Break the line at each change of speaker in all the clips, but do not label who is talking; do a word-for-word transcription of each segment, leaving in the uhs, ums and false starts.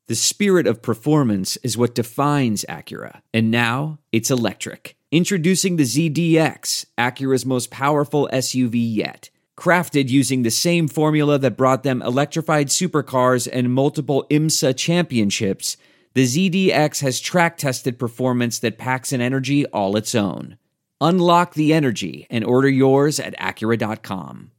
The spirit of performance is what defines Acura. And now, it's electric. Introducing the Z D X, Acura's most powerful S U V yet. Crafted using the same formula that brought them electrified supercars and multiple IMSA championships, the Z D X has track-tested performance that packs an energy all its own. Unlock the energy and order yours at Acura dot com.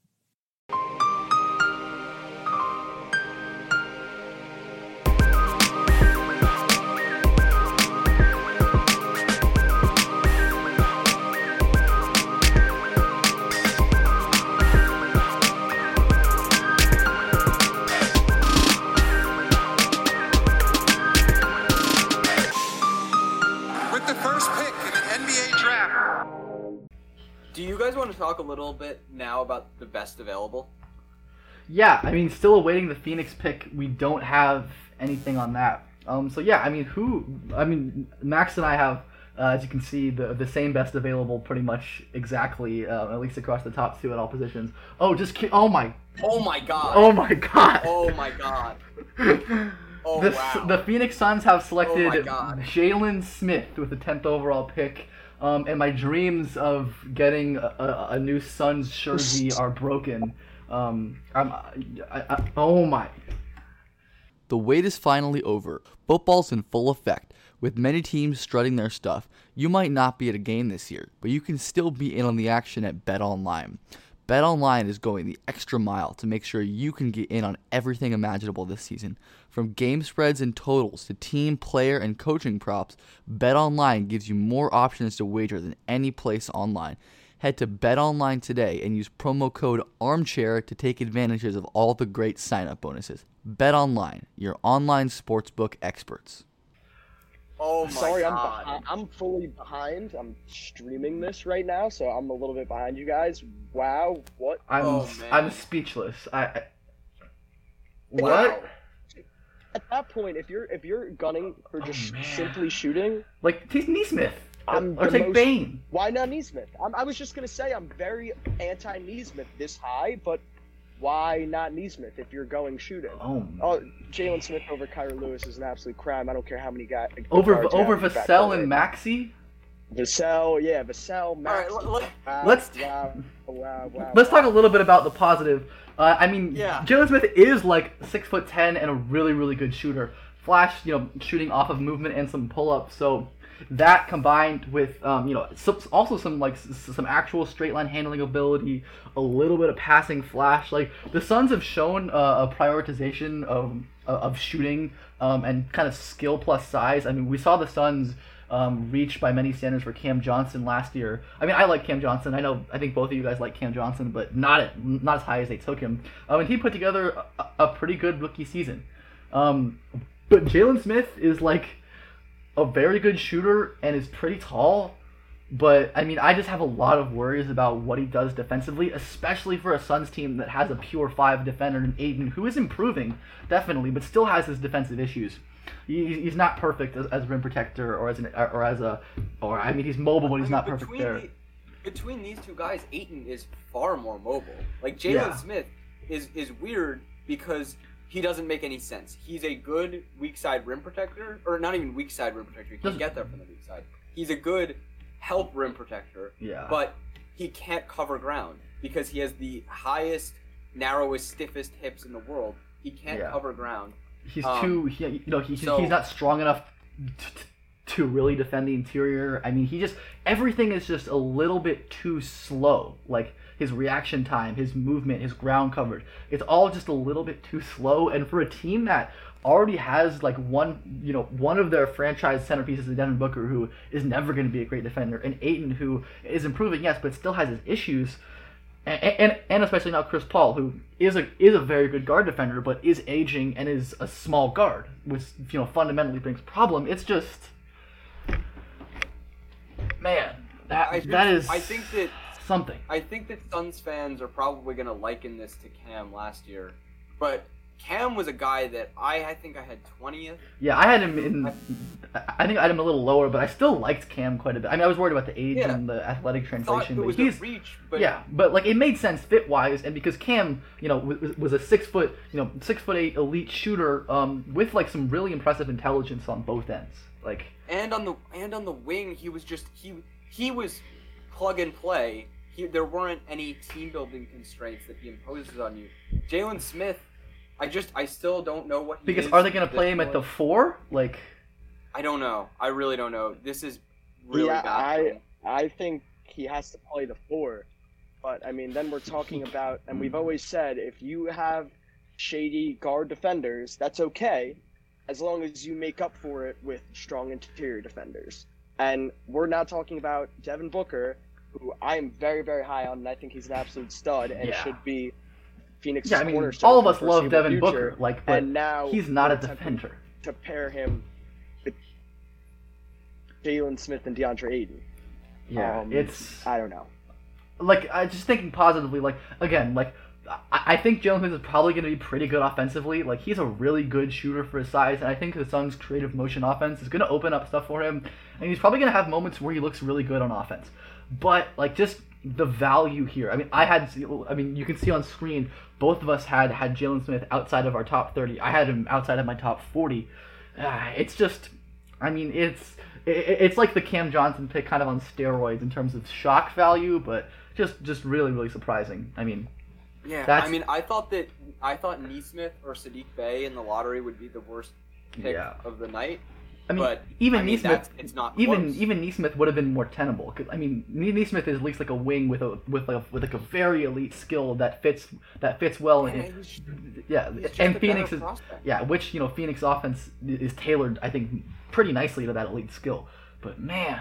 Do you guys want to talk a little bit now about the best available?
Yeah, I mean, still awaiting the Phoenix pick. We don't have anything on that. Um, so yeah, I mean, who? I mean, Max and I have, uh, as you can see, the the same best available, pretty much exactly, uh, at least across the top two at all positions. Oh, just ki- oh my.
Oh my god.
Oh my god.
Oh my god. Oh
the,
wow.
The Phoenix Suns have selected
Oh my God.
Jalen Smith with the tenth overall pick. Um, and my dreams of getting a, a, a new Suns jersey are broken. Um, I'm, I, I, oh my.
The wait is finally over. Football's in full effect. With many teams strutting their stuff, you might not be at a game this year, but you can still be in on the action at BetOnline. BetOnline is going the extra mile to make sure you can get in on everything imaginable this season. From game spreads and totals to team, player, and coaching props, BetOnline gives you more options to wager than any place online. Head to BetOnline today and use promo code ARMCHAIR to take advantages of all the great sign-up bonuses. BetOnline, your online sportsbook experts.
Oh my
Sorry,
god.
I'm behind. I'm fully behind. I'm streaming this right now, so I'm a little bit behind you guys. Wow, what?
I'm
Oh, man.
I'm speechless. I, I
Wow.
what?
At that point, if you're if you're gunning for
Oh,
just
man.
simply shooting,
Like take Neesmith
I'm
or
the
take
most-
Bane.
why not Neesmith? I'm, I was just gonna say I'm very anti Neesmith this high, but why not Neesmith if you're going shooting?
Oh, man.
Oh, Jalen Smith over Kyra Lewis is an absolute crime. I don't care how many guys.
over
guards
over
you have back
Vassell
there.
and Maxey.
Vassell, yeah, Vassell, Max.
All right, let-
wow,
let's-
wow, wow, wow.
Let's talk a little bit about the positive. Uh, I mean,
Yeah.
Jalen Smith is like six foot ten and a really, really good shooter. Flash, you know, shooting off of movement and some pull ups. So that combined with, um, you know, some, also some like s- some actual straight line handling ability, a little bit of passing flash. Like the Suns have shown uh, a prioritization of of shooting um, and kind of skill plus size. I mean, we saw the Suns. Um, reached by many standards for Cam Johnson last year. I mean, I like Cam Johnson. I know, I think both of you guys like Cam Johnson, but not at, not as high as they took him. Um, and he put together a, a pretty good rookie season. Um, but Jalen Smith is like a very good shooter and is pretty tall. But I mean, I just have a lot of worries about what he does defensively, especially for a Suns team that has a pure five defender in Ayton, who is improving definitely, but still has his defensive issues. He, he's not perfect as, as a rim protector or as an or as a or I mean he's mobile but he's
I mean,
not perfect
between
there.
The, between these two guys, Ayton is far more mobile. Like Jalen
Yeah.
Smith is is weird because he doesn't make any sense. He's a good weak side rim protector, or not even weak side rim protector. He can't
Doesn't-
get there from the weak side. He's a good help rim protector,
Yeah.
but he can't cover ground because he has the highest, narrowest, stiffest hips in the world. He can't
Yeah.
cover ground.
He's
um,
too he, you know he,
so-
he's not strong enough to, to really defend the interior. I mean, he just everything is just a little bit too slow. Like his reaction time, his movement, his ground coverage. It's all just a little bit too slow. And for a team that already has like one, you know, one of their franchise centerpieces, Devin Booker, who is never going to be a great defender, and Ayton, who is improving, yes, but still has his issues. And, and and especially now Chris Paul, who is a is a very good guard defender, but is aging and is a small guard, which you know fundamentally brings problem. It's just, man, that
I
that
just-
is
I think that
something.
I think that Suns fans are probably going to liken this to Cam last year, but Cam was a guy that I, I think I had twentieth.
Yeah, I had him in. I think I had him a little lower, but I still liked Cam quite a bit. I mean, I was worried about the age
Yeah.
and the athletic
Thought
translation,
it
but
was
he's
a reach, but
yeah, but like it made sense fit wise, and because Cam, you know, was, was a six foot, you know, six foot eight elite shooter, um, with like some really impressive intelligence on both ends, like.
And on the and on the wing, he was just he he was plug and play. He, there weren't any team building constraints that he imposes on you. Jalen Smith, I just I still don't know what he
Because
is
are they going
at
to play
this
him at the
point.
four? Like,
I don't know. I really don't know. This is really
yeah,
bad.
I I think he has to play the four, but I mean, then we're talking about, and we've always said, if you have shady guard defenders, that's okay, as long as you make up for it with strong interior defenders. And we're now talking about Devin Booker, who I am very, very high on, and I think he's an absolute stud and
Yeah.
should be Phoenix's
yeah, I mean,
cornerstone
all of
for
us
the
love
foreseeable
Devin
future.
Booker, like, but
And now
he's not a
we're attempting
defender.
to pair him with Jalen Smith and DeAndre Ayton.
Yeah,
Um,
it's
I don't know.
like I just thinking positively. Like again, like I, I think Jalen Smith is probably going to be pretty good offensively. Like he's a really good shooter for his size, and I think the Suns' creative motion offense is going to open up stuff for him, and he's probably going to have moments where he looks really good on offense. But like just the value here. I mean, I had. I mean, you can see on screen both of us had had Jalen Smith outside of our top thirty. I had him outside of my top forty. Uh, it's just. I mean, it's. It's like the Cam Johnson pick kind of on steroids in terms of shock value, but just just really, really surprising. I mean,
Yeah,
that's-
I mean, I thought that I thought Neesmith or Sadiq Bey in the lottery would be the worst pick
Yeah.
of the night.
I mean,
But,
even
I mean,
Neesmith,
that's- it's not
even
close.
even Neesmith would have been more tenable. 'Cause, I mean, Ne- Neesmith is at least like a wing with a with like a, with like a very elite skill that fits that fits well
Yeah,
in.
he's-
Yeah,
he's just
and
a
Phoenix
better
is
prospect.
yeah, which you know Phoenix offense is tailored, I think, pretty nicely to that elite skill. But man,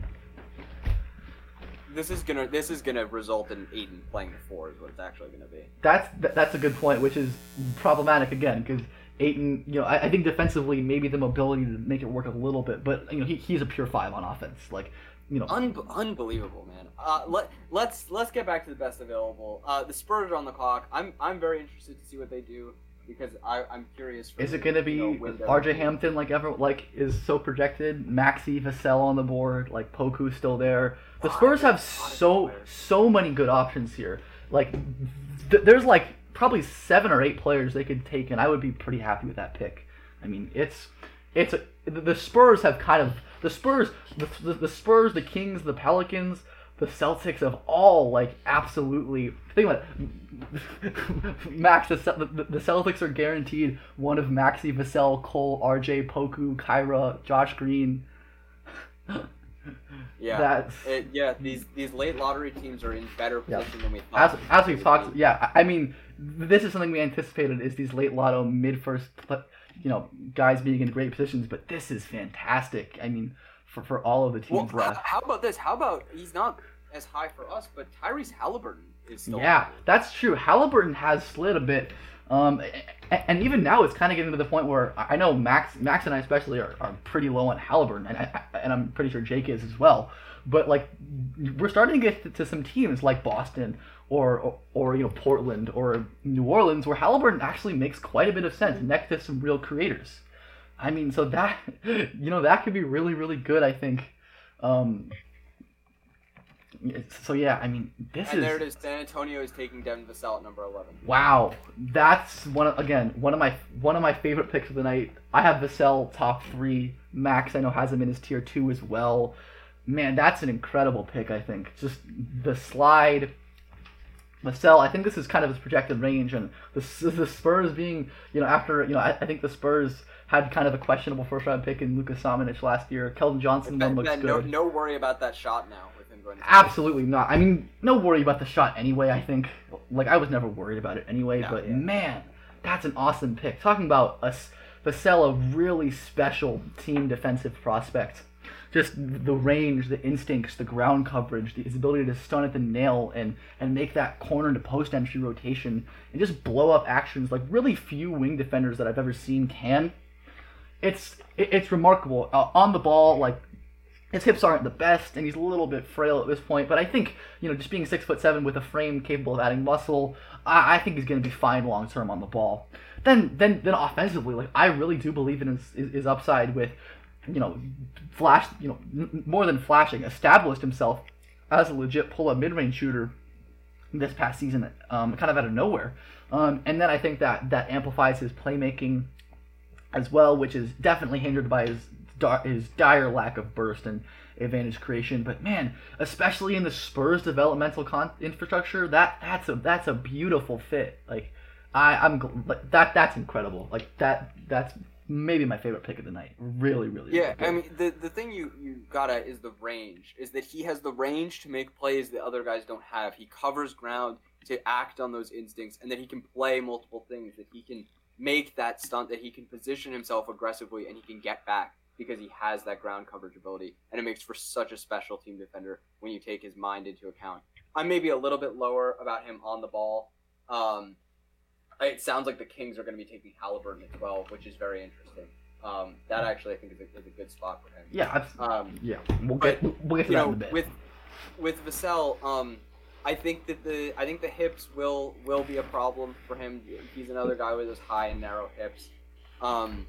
This is gonna this is gonna result in Aiden playing the four is what it's actually gonna be.
that's that, that's a good point, which is problematic again because Ayton, you know, I, I think defensively maybe the mobility to make it work a little bit, but you know he, he's a pure five on offense, like you know.
Un- unbelievable, man. Uh, let let's let's get back to the best available. Uh, the Spurs are on the clock. I'm I'm very interested to see what they do because I I'm curious. For
Is
the,
it going to be
you know, window.
R J Hampton like ever like is so projected? Maxey Vassell on the board, like Poku's still there. The
Lot
Spurs
of-
have
lot of
so
players.
so many good options here. Like th- there's like probably seven or eight players they could take, and I would be pretty happy with that pick. I mean, it's it's a, the the Spurs have kind of the Spurs the, the the Spurs, the Kings, the Pelicans, the Celtics have all like absolutely think about it. Max the, the, the Celtics are guaranteed one of Maxey Vassell, Cole, R J, Poku, Kyra, Josh Green.
Yeah,
That's
it, yeah. These these late lottery teams are in better
Yeah.
position than we
as
thought.
as we've talked. Yeah, I I mean, this is something we anticipated is these late lotto mid first, you know, guys being in great positions. But this is fantastic. I mean, for for all of the
Well,
teams
h-
left.
how about this? How about he's not as high for us, but Tyrese Halliburton is still.
Yeah, that's true. Halliburton has slid a bit, um, a- and even now it's kind of getting to the point where I know Max, Max and I especially are, are pretty low on Halliburton, and I, and I'm pretty sure Jake is as well. But like, we're starting to get to, to some teams like Boston or, or or you know Portland or New Orleans where Halliburton actually makes quite a bit of sense next to some real creators. I mean, so that you know that could be really really good. I think. Um, So yeah, I mean, this
And
is
there it is. San Antonio is taking Devin Vassell at number eleven.
wow. That's one of, again one of my one of my favorite picks of the night. I have Vassell top three. Max I know has him in his tier two as well. Man, that's an incredible pick. I think just the slide. Vassell, I think this is kind of his projected range, and the the Spurs being you know after you know I, I think the Spurs had kind of a questionable first round pick in Luka Samanic last year. Keldon Johnson
Ben,
one looks
Ben, no,
good.
no worry about that shot now with him going. To
Absolutely not. I mean, no worry about the shot anyway, I think. Like, I was never worried about it anyway,
No,
but
yeah.
man, that's an awesome pick. Talking about a s- Vassell, a really special team defensive prospect. Just the range, the instincts, the ground coverage, the, his ability to stun at the nail and, and make that corner to post entry rotation and just blow up actions like really few wing defenders that I've ever seen can. It's it, it's remarkable. Uh, on the ball, like, his hips aren't the best, and he's a little bit frail at this point. But I think, you know, just being six foot seven with a frame capable of adding muscle, I, I think he's going to be fine long term on the ball. then then then offensively, like I really do believe in his, his, his upside with, you know, flash, you know, n- more than flashing, established himself as a legit pull-up mid-range shooter this past season, um, kind of out of nowhere. Um, and then I think that that amplifies his playmaking as well, which is definitely hindered by his his dire lack of burst and advantage creation. But man, especially in the Spurs developmental con- infrastructure, that that's a that's a beautiful fit. Like I I'm like that that's incredible. Like that that's maybe my favorite pick of the night. Really, really.
Yeah,
really
I mean the the thing you you got at is the range. Is that he has the range to make plays that other guys don't have. He covers ground to act on those instincts, and that he can play multiple things. That he can make that stunt. That he can position himself aggressively, and he can get back because he has that ground coverage ability, and it makes for such a special team defender when you take his mind into account. I'm maybe a little bit lower about him on the ball. Um, It sounds like the Kings are going to be taking Halliburton at twelve, which is very interesting. Um, that actually, I think, is a, is a good spot for him.
Yeah, I've,
Um,
yeah. We'll get
but,
we'll get to
you
that
know,
in a bit.
with with Vassell, um, I think that the I think the hips will will be a problem for him. He's another guy with those high and narrow hips. Um,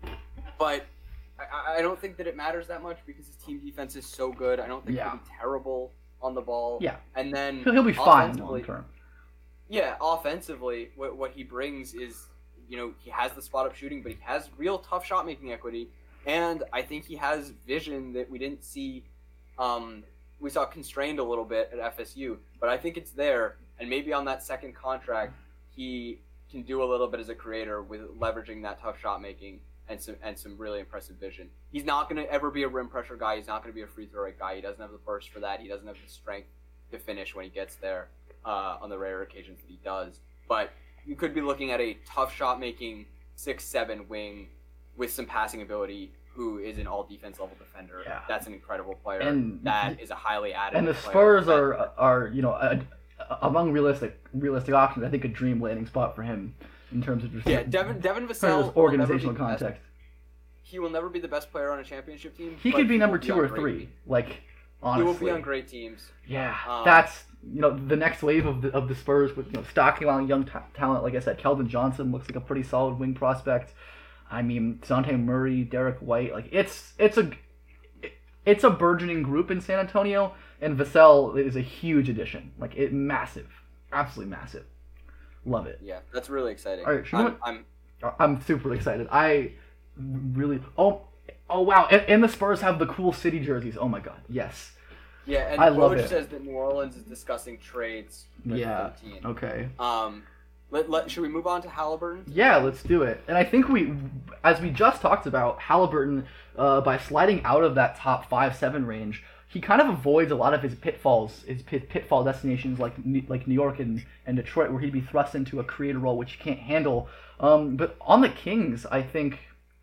but I, I don't think that it matters that much because his team defense is so good. I don't think
Yeah.
he'll be terrible on the ball.
Yeah.
And then
he'll, he'll be fine
offensively-
long term.
Yeah, offensively, what what he brings is, you know, he has the spot up shooting, but he has real tough shot making equity, and I think he has vision that we didn't see. Um, we saw constrained a little bit at F S U, but I think it's there, and maybe on that second contract, he can do a little bit as a creator with leveraging that tough shot making and some and some really impressive vision. He's not going to ever be a rim pressure guy. He's not going to be a free throw rate guy. He doesn't have the burst for that. He doesn't have the strength to finish when he gets there. Uh, on the rare occasions that he does, but you could be looking at a tough shot making six seven wing with some passing ability who is an all defense level defender.
Yeah.
That's an incredible player.
And
that is a highly added.
And the
player.
Spurs are are you know a, a, among realistic realistic options. I think a dream landing spot for him in terms of just
yeah, Devin Devin
in terms
Vassell
of organizational
will never be the
context.
best- He will never be the best player on a championship team.
He
but
could be
will
number
be
two
on
or
great
three.
teams.
Like honestly,
He will be on great teams.
Yeah,
Um,
that's you know the next wave of the of the Spurs with you know stocking on young ta- talent. Like I said, Keldon Johnson looks like a pretty solid wing prospect. I mean, Dejounte Murray, Derek White, like it's it's a it's a burgeoning group in San Antonio, and Vassell is a huge addition. Like it massive, absolutely massive. Love it.
Yeah, that's really exciting.
All right, you know what?
I'm, I'm
I'm super excited. I really oh oh wow, and, and the Spurs have the cool city jerseys. Oh my god, yes.
yeah, and
I love
Woj
it.
says that New Orleans is discussing trades. With
Yeah.
thirteen.
Okay.
Um, let, let should we move on to Halliburton?
Yeah, let's do it. And I think we, as we just talked about, Halliburton, uh, by sliding out of that top five seven range, he kind of avoids a lot of his pitfalls, his pit, pitfall destinations like New- like New York and, and Detroit, where he'd be thrust into a creator role which he can't handle. Um, but on the Kings, I think,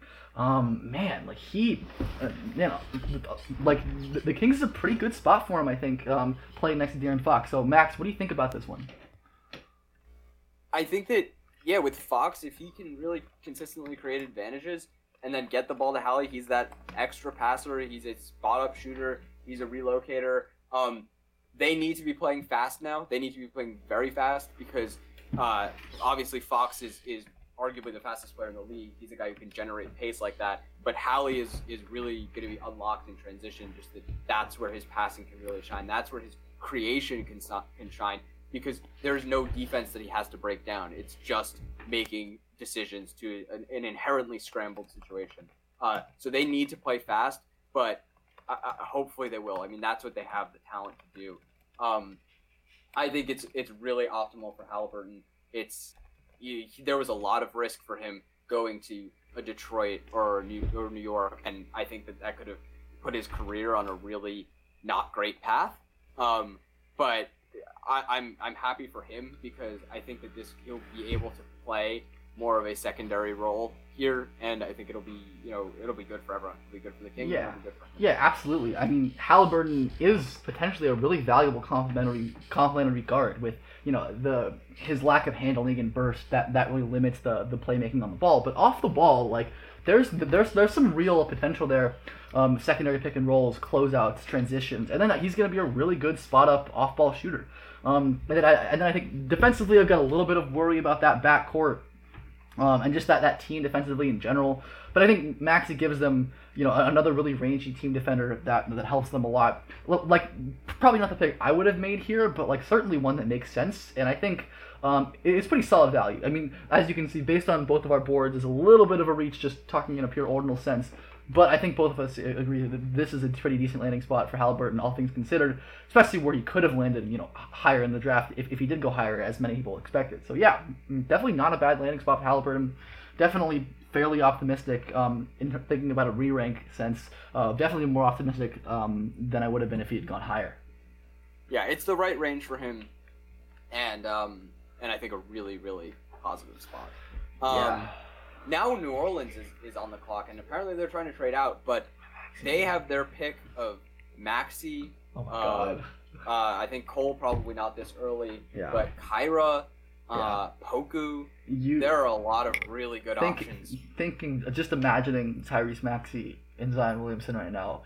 um, man, like he, uh, you know, like the, the Kings is a pretty good spot for him. I think um, playing next to De'Aaron Fox. So Max, what do you think about this one?
I think that, yeah, with Fox, if he can really consistently create advantages and then get the ball to Hallie, he's that extra passer, he's a spot-up shooter, he's a relocator. Um, they need to be playing fast now. They need to be playing very fast because uh, obviously Fox is, is arguably the fastest player in the league. He's a guy who can generate pace like that. But Hallie is, is really going to be unlocked in transition, just that that's where his passing can really shine. That's where his creation can, can shine. Because there's no defense that he has to break down. It's just making decisions to an, an inherently scrambled situation. Uh, so they need to play fast, but I, I, hopefully they will. I mean, that's what they have the talent to do. Um, I think it's it's really optimal for Halliburton. It's he, there was a lot of risk for him going to a Detroit or New, or New York, and I think that that could have put his career on a really not great path. Um, but I, I'm I'm happy for him because I think that this he'll be able to play more of a secondary role here, and I think it'll be you know it'll be good for everyone. It'll be good for the Kings.
Yeah.
It'll be good for him.
Yeah, absolutely. I mean, Halliburton is potentially a really valuable complementary complementary guard with, you know, the his lack of handling and burst that, that really limits the, the playmaking on the ball. But off the ball, like there's there's there's some real potential there. Um, secondary pick and rolls, closeouts, transitions, and then he's going to be a really good spot up off ball shooter. Um, and then I and then I think defensively I've got a little bit of worry about that backcourt. um, and just that, that team defensively in general. But I think Maxey gives them, you know, another really rangy team defender that that helps them a lot. Like, probably not the pick I would have made here, but like certainly one that makes sense. And I think um, it's pretty solid value. I mean, as you can see, based on both of our boards, there's a little bit of a reach just talking in a pure ordinal sense. But I think both of us agree that this is a pretty decent landing spot for Haliburton, all things considered, especially where he could have landed, you know, higher in the draft if, if he did go higher, as many people expected. So yeah, definitely not a bad landing spot for Haliburton. Definitely fairly optimistic um, in thinking about a re-rank sense. Uh, definitely more optimistic um, than I would have been if he had gone higher.
Yeah, it's the right range for him, and um, and I think a really, really positive spot. Um,
Yeah.
Now New Orleans is, is on the clock, and apparently they're trying to trade out, but they have their pick of Maxey.
Oh my
uh,
god.
Uh, I think Cole probably not this early,
Yeah.
but Kyra, uh, Poku.
You
There are a lot of really good
think,
options.
Thinking, just imagining Tyrese Maxey and Zion Williamson right now,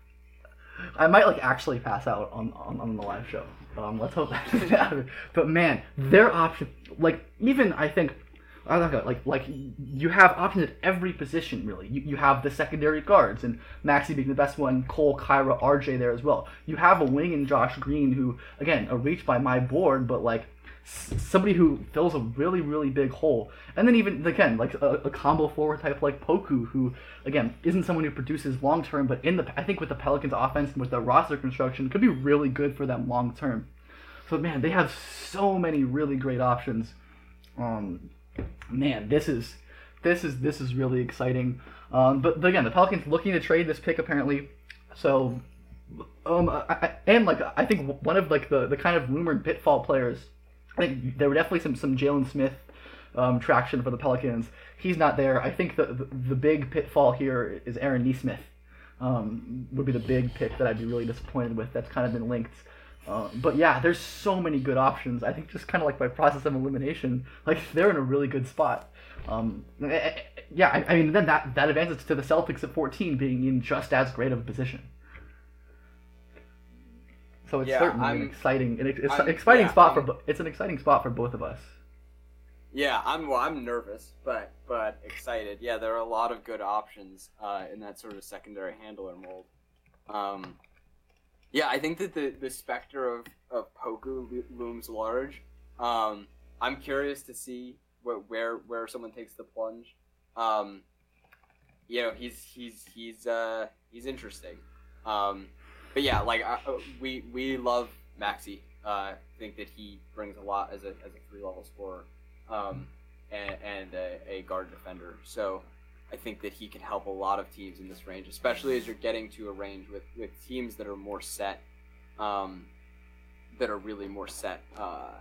I might like actually pass out on, on, on the live show. Um, let's hope that doesn't happen. But man, their option, like even I think, I don't know, like like you have options at every position really. You you have the secondary guards and Maxey being the best one, Cole, Kyra, R J there as well. You have a wing in Josh Green who, again, a reach by my board, but like s- somebody who fills a really really big hole. And then even again like a, a combo forward type like Poku, who again isn't someone who produces long term, but in the I think with the Pelicans offense and with the roster construction could be really good for them long term. So man, they have so many really great options. Um. Man, this is this is this is really exciting. Um, but again, the Pelicans looking to trade this pick apparently. So, um, I, I, and like I think one of like the, the kind of rumored pitfall players. I think there were definitely some some Jalen Smith um, traction for the Pelicans. He's not there. I think the the, the big pitfall here is Aaron Nesmith. Um, would be the big pick that I'd be really disappointed with. That's kind of been linked. Uh, but yeah, there's so many good options. I think just kind of like by process of elimination, like they're in a really good spot. Um, yeah, I, I mean then that that advances to the Celtics at fourteen being in just as great of a position. So it's
Yeah,
certainly
I'm-
an exciting, an ex- it's
I'm-
an exciting
yeah,
spot for
I'm-
bo- it's an exciting spot for both of us.
Yeah, I'm well, I'm nervous, but but excited. Yeah, there are a lot of good options uh, in that sort of secondary handler mold. Um, yeah, I think that the, the specter of, of Poku lo- looms large. Um, I'm curious to see wh- where where someone takes the plunge. Um, you know, he's he's he's uh, he's interesting. Um, but yeah, like I, we we love Maxey. Uh, I think that he brings a lot as a as a three level scorer. Um, and, and a, a guard defender. So I think that he can help a lot of teams in this range, especially as you're getting to a range with, with teams that are more set, um, that are really more set uh,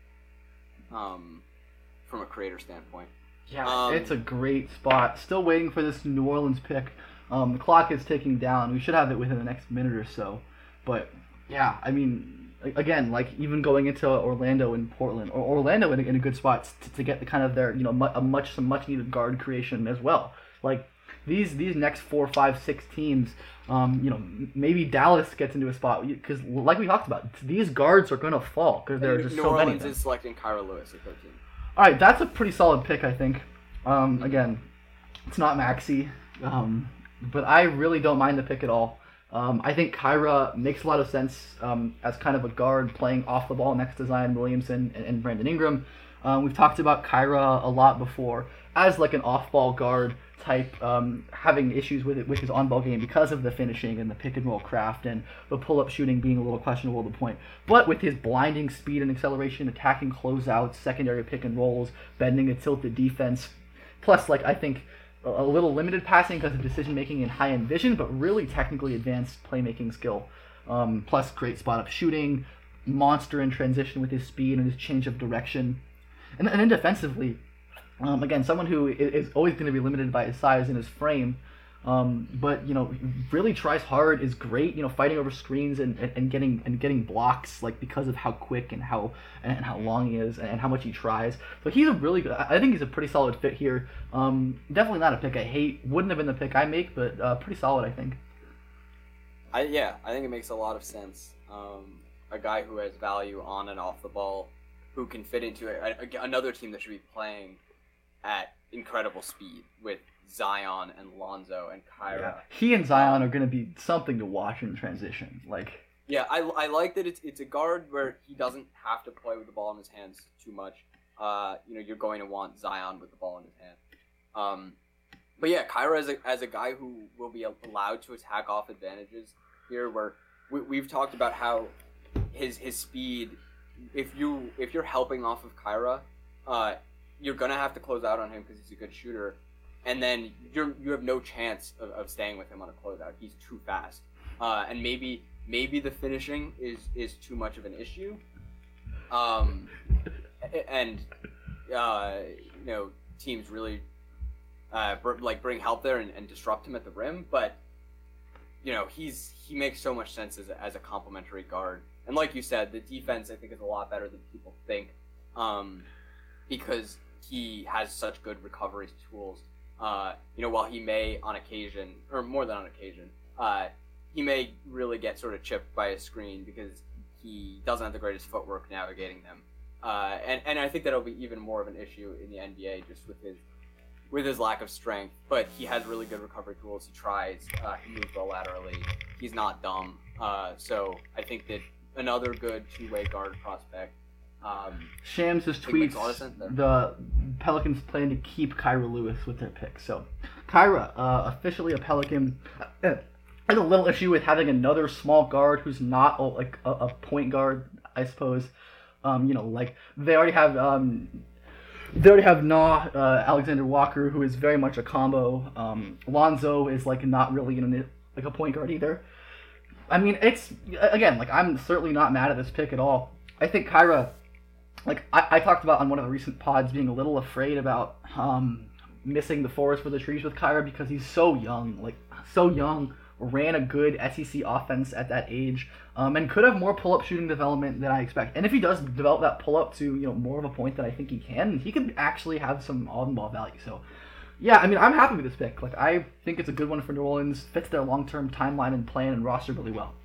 um, from a creator standpoint.
Yeah,
Um,
it's a great spot. Still waiting for this New Orleans pick. Um, the clock is ticking down. We should have it within the next minute or so. But yeah, I mean, again, like even going into Orlando and Portland, or Orlando in a, in a good spot to, to get the kind of their, you know, mu- a much some much needed guard creation as well. Like these these next four, five, six teams, um, you know, m- maybe Dallas gets into a spot because, like we talked about, these guards are gonna fall because there are just
New
so many. Of
Orleans
them.
is selecting Kyra Lewis at thirteen.
All right, that's a pretty solid pick, I think. Um, again, it's not Maxey, um, but I really don't mind the pick at all. Um, I think Kyra makes a lot of sense um, as kind of a guard playing off the ball next to Zion Williamson and, and Brandon Ingram. Um, we've talked about Kyra a lot before as like an off-ball guard type, um, having issues with it with his on-ball game because of the finishing and the pick-and-roll craft and the pull-up shooting being a little questionable at the point. But with his blinding speed and acceleration, attacking closeouts, secondary pick-and-rolls, bending a tilted defense, plus like I think a little limited passing because of decision making and high end vision, but really technically advanced playmaking skill. Um, plus great spot up shooting, monster in transition with his speed and his change of direction. And, and then defensively, um, again, someone who is always going to be limited by his size and his frame, um, but you know really tries hard, is great. You know, fighting over screens and, and, and getting and getting blocks like because of how quick and how and how long he is and how much he tries. So he's a really good. I think he's a pretty solid fit here. Um, definitely not a pick I hate. Wouldn't have been the pick I make, but uh, pretty solid I think.
I yeah, I think it makes a lot of sense. Um, a guy who has value on and off the ball, who can fit into a, a, another team that should be playing at incredible speed with Zion and Lonzo and Kyra.
Yeah. He and Zion are going to be something to watch in transition. Like,
yeah, I, I like that it's it's a guard where he doesn't have to play with the ball in his hands too much. Uh, you know, you're going to want Zion with the ball in his hand. Um, but yeah, Kyra as a as a guy who will be allowed to attack off advantages here, where we, we've talked about how his his speed. If you if you're helping off of Kyra, uh, you're gonna have to close out on him because he's a good shooter, and then you're you have no chance of, of staying with him on a closeout. He's too fast, uh, and maybe maybe the finishing is is too much of an issue, um, and uh, you know teams really uh, br- like bring help there and, and disrupt him at the rim, but you know he's he makes so much sense as a, as a complementary guard. And like you said, the defense, I think, is a lot better than people think, um, because he has such good recovery tools. Uh, you know, while he may, on occasion, or more than on occasion, uh, he may really get sort of chipped by a screen because he doesn't have the greatest footwork navigating them. Uh, and, and I think that'll be even more of an issue in the N B A just with his with his lack of strength. But he has really good recovery tools. He tries. Uh, he moves well laterally. He's not dumb. Uh, so I think that another good two-way guard prospect. Um,
Shams just tweets the Pelicans plan to keep Kyra Lewis with their pick. So, Kyra, uh, officially a Pelican. Uh, I have a little issue with having another small guard who's not oh, like a, a point guard, I suppose. Um, you know, like they already have um, they already have Nah, uh, Alexander Walker, who is very much a combo. Um, Lonzo is like not really in a, like a point guard either. I mean, it's, again, like, I'm certainly not mad at this pick at all. I think Kyra, like, I, I talked about on one of the recent pods being a little afraid about um, missing the forest for the trees with Kyra because he's so young, like, so young, ran a good S E C offense at that age, um, and could have more pull-up shooting development than I expect. And if he does develop that pull-up to, you know, more of a point that I think he can, he could actually have some on-ball value, so... Yeah, I mean, I'm happy with this pick. Like, I think it's a good one for New Orleans. Fits their long-term timeline and plan and roster really well.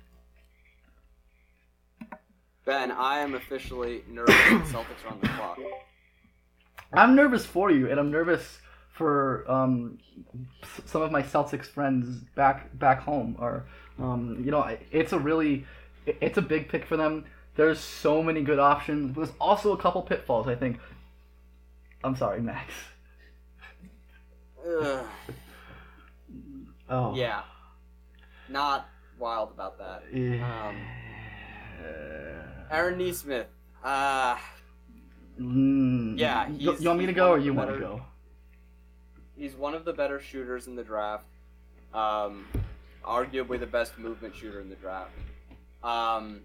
Ben, I am officially nervous that the Celtics are on the clock.
I'm nervous for you, and I'm nervous for um, some of my Celtics friends back back home. Or, um, you know, it's a really, it's a big pick for them. There's so many good options. There's also a couple pitfalls, I think. I'm sorry, Max.
Ugh.
Oh.
Yeah. Not wild about that.
Yeah.
Um, Aaron Nesmith. Uh,
mm.
yeah.
You,
He's,
you want me to go or you want to go?
He's one of the better shooters in the draft. Um, arguably the best movement shooter in the draft. Um,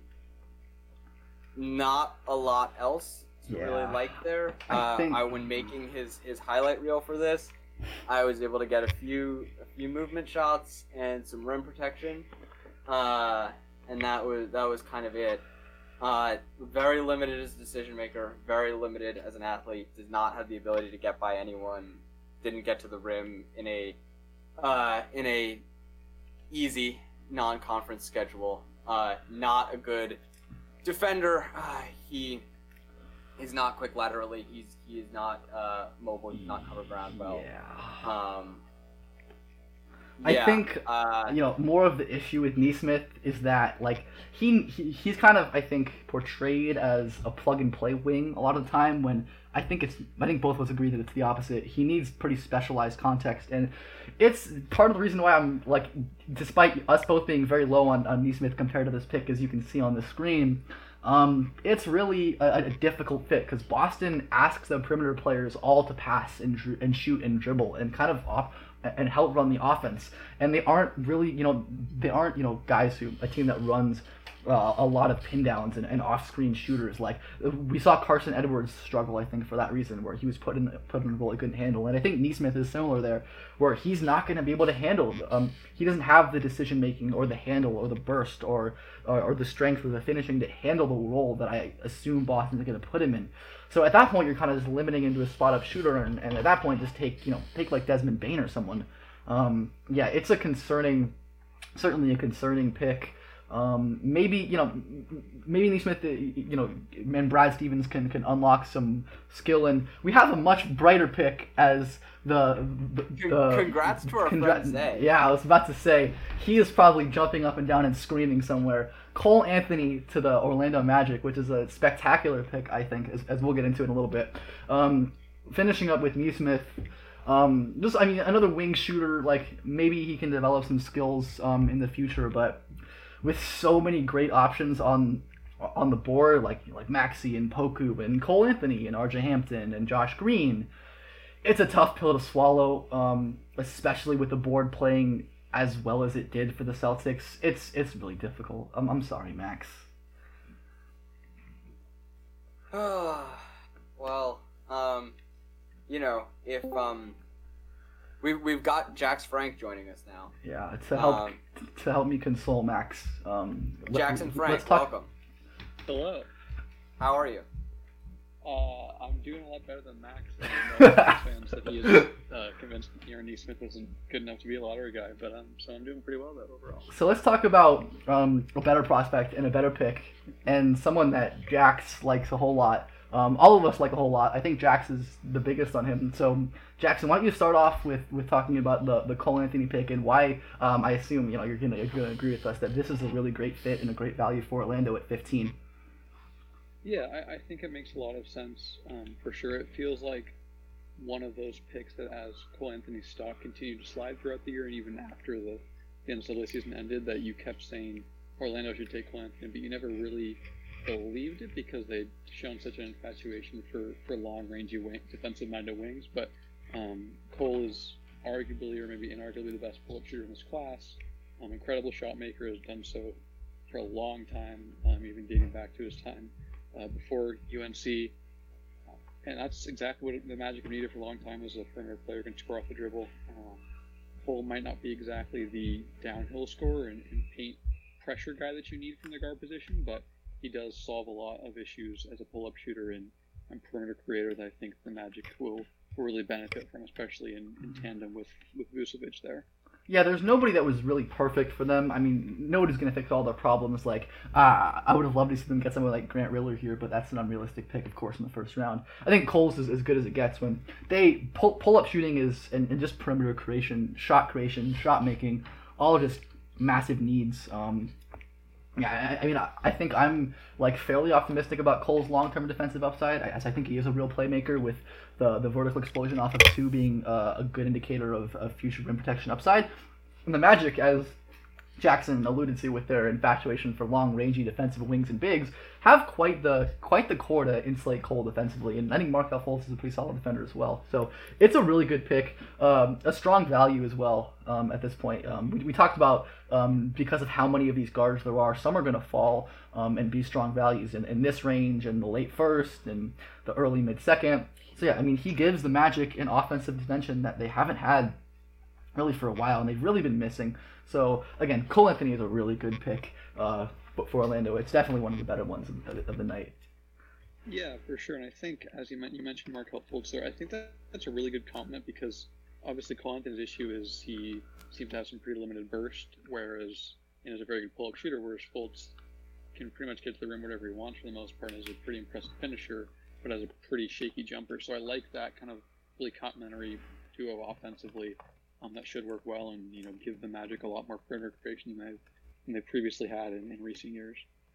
not a lot else to
yeah.
really like there.
I
uh,
think...
I, when making his, his highlight reel for this, I was able to get a few a few movement shots and some rim protection, uh, and that was that was kind of it. Uh, very limited as a decision maker, very limited as an athlete. Does not have the ability to get by anyone. Didn't get to the rim in a uh, in a easy non-conference schedule. Uh, not a good defender. Uh, he. He's not quick laterally. He's he is not uh, mobile. He's not cover ground well.
Yeah.
Um,
I
yeah,
think
uh,
you know more of the issue with Nesmith is that like he, he he's kind of I think portrayed as a plug and play wing a lot of the time when I think it's I think both of us agree that it's the opposite. He needs pretty specialized context, and it's part of the reason why I'm like, despite us both being very low on, on Nesmith compared to this pick, as you can see on the screen. Um, it's really a, a difficult fit because Boston asks the perimeter players all to pass and dri- and shoot and dribble and kind of off and help run the offense, and they aren't really you know they aren't you know guys who a team that runs uh, a lot of pin downs and, and off screen shooters. Like we saw Carson Edwards struggle, I think, for that reason, where he was put in put in a role he couldn't handle, and I think Nesmith is similar there, where he's not going to be able to handle. Um, he doesn't have the decision making or the handle or the burst or, or or the strength or the finishing to handle the role that I assume Boston's going to put him in. So at that point, you're kind of just limiting into a spot-up shooter, and, and at that point, just take you know take like Desmond Bane or someone. Um, yeah, it's a concerning, certainly a concerning pick. Um, maybe you know, maybe Neesmith, you know, and Brad Stevens can, can unlock some skill, and we have a much brighter pick as the. the, the
Congrats to our
congr-
friend Zay.
Yeah, I was about to say he is probably jumping up and down and screaming somewhere. Cole Anthony to the Orlando Magic, which is a spectacular pick, I think, as, as we'll get into in a little bit. Um, finishing up with Neesmith. Um, just I mean another wing shooter. Like maybe he can develop some skills um, in the future, but with so many great options on on the board, like like Maxey and Poku and Cole Anthony and R J Hampton and Josh Green, it's a tough pill to swallow, um, especially with the board playing as well as it did for the Celtics. It's it's really difficult. I'm I'm sorry, Max.
Well, um, you know, if um, we we've got Jax Frank joining us now.
Yeah, to help
Um,
to help me console Max. Um, let-
Jackson Frank,
let's talk-
welcome.
Hello.
How are you?
Uh, I'm doing a lot better than Max. And I know Max fans that he is uh, convinced Aaron Neesmith isn't good enough to be a lottery guy, but um, so I'm doing pretty well though overall.
So let's talk about um, a better prospect and a better pick, and someone that Jax likes a whole lot. Um, all of us like a whole lot. I think Jax is the biggest on him. So Jackson, why don't you start off with, with talking about the, the Cole Anthony pick and why um, I assume you know you're gonna you're gonna agree with us that this is a really great fit and a great value for Orlando at fifteen.
Yeah, I, I think it makes a lot of sense. Um, for sure, it feels like one of those picks that as Cole Anthony's stock continued to slide throughout the year, and even after the, the N C double A season ended, that you kept saying Orlando should take Cole Anthony, but you never really believed it because they'd shown such an infatuation for, for long-rangey wing, defensive-minded wings. But um, Cole is arguably, or maybe inarguably, the best pull-up shooter in this class. Um, incredible shot maker, has done so for a long time, um, even dating back to his time uh, before U N C. And that's exactly what the Magic have needed for a long time, is a perimeter player who can score off the dribble. Um, Cole might not be exactly the downhill scorer and, and paint pressure guy that you need from the guard position, but he does solve a lot of issues as a pull-up shooter and, and perimeter creator that I think the Magic will, will really benefit from, especially in, in tandem with, with Vucevic there.
Yeah, there's nobody that was really perfect for them. I mean, nobody's going to fix all their problems. Like, uh, I would have loved to see them get someone like Grant Riller here, but that's an unrealistic pick, of course, in the first round. I think Cole's is as good as it gets when they pull, pull-up shooting is and, and just perimeter creation, shot creation, shot making, all just massive needs. Um, yeah, I, I mean, I, I think I'm like fairly optimistic about Cole's long-term defensive upside, as I think he is a real playmaker with the, the vertical explosion off of two being uh, a good indicator of, of future rim protection upside. And the Magic, as Jackson alluded to with their infatuation for long-rangey defensive wings and bigs, have quite the quite the core to insulate Cole defensively. And I think Markelle Fultz is a pretty solid defender as well. So it's a really good pick, um, a strong value as well um, at this point. Um, we, we talked about um, because of how many of these guards there are, some are going to fall um, and be strong values in, in this range, in the late first and the early mid-second. So yeah, I mean, he gives the Magic an offensive dimension that they haven't had really for a while, and they've really been missing. So again, Cole Anthony is a really good pick uh, for Orlando. It's definitely one of the better ones of the, of the night.
Yeah, for sure. And I think, as you, meant, you mentioned Markelle Fultz there, I think that that's a really good compliment because obviously Cole Anthony's issue is he seems to have some pretty limited burst, whereas you know, he's a very good pull-up shooter, whereas Fultz can pretty much get to the rim whatever he wants for the most part, and is a pretty impressive finisher, but has a pretty shaky jumper. So I like that kind of really complementary duo offensively. Um, that should work well and you know give the Magic a lot more perimeter creation than they've, than they previously had in, in recent years.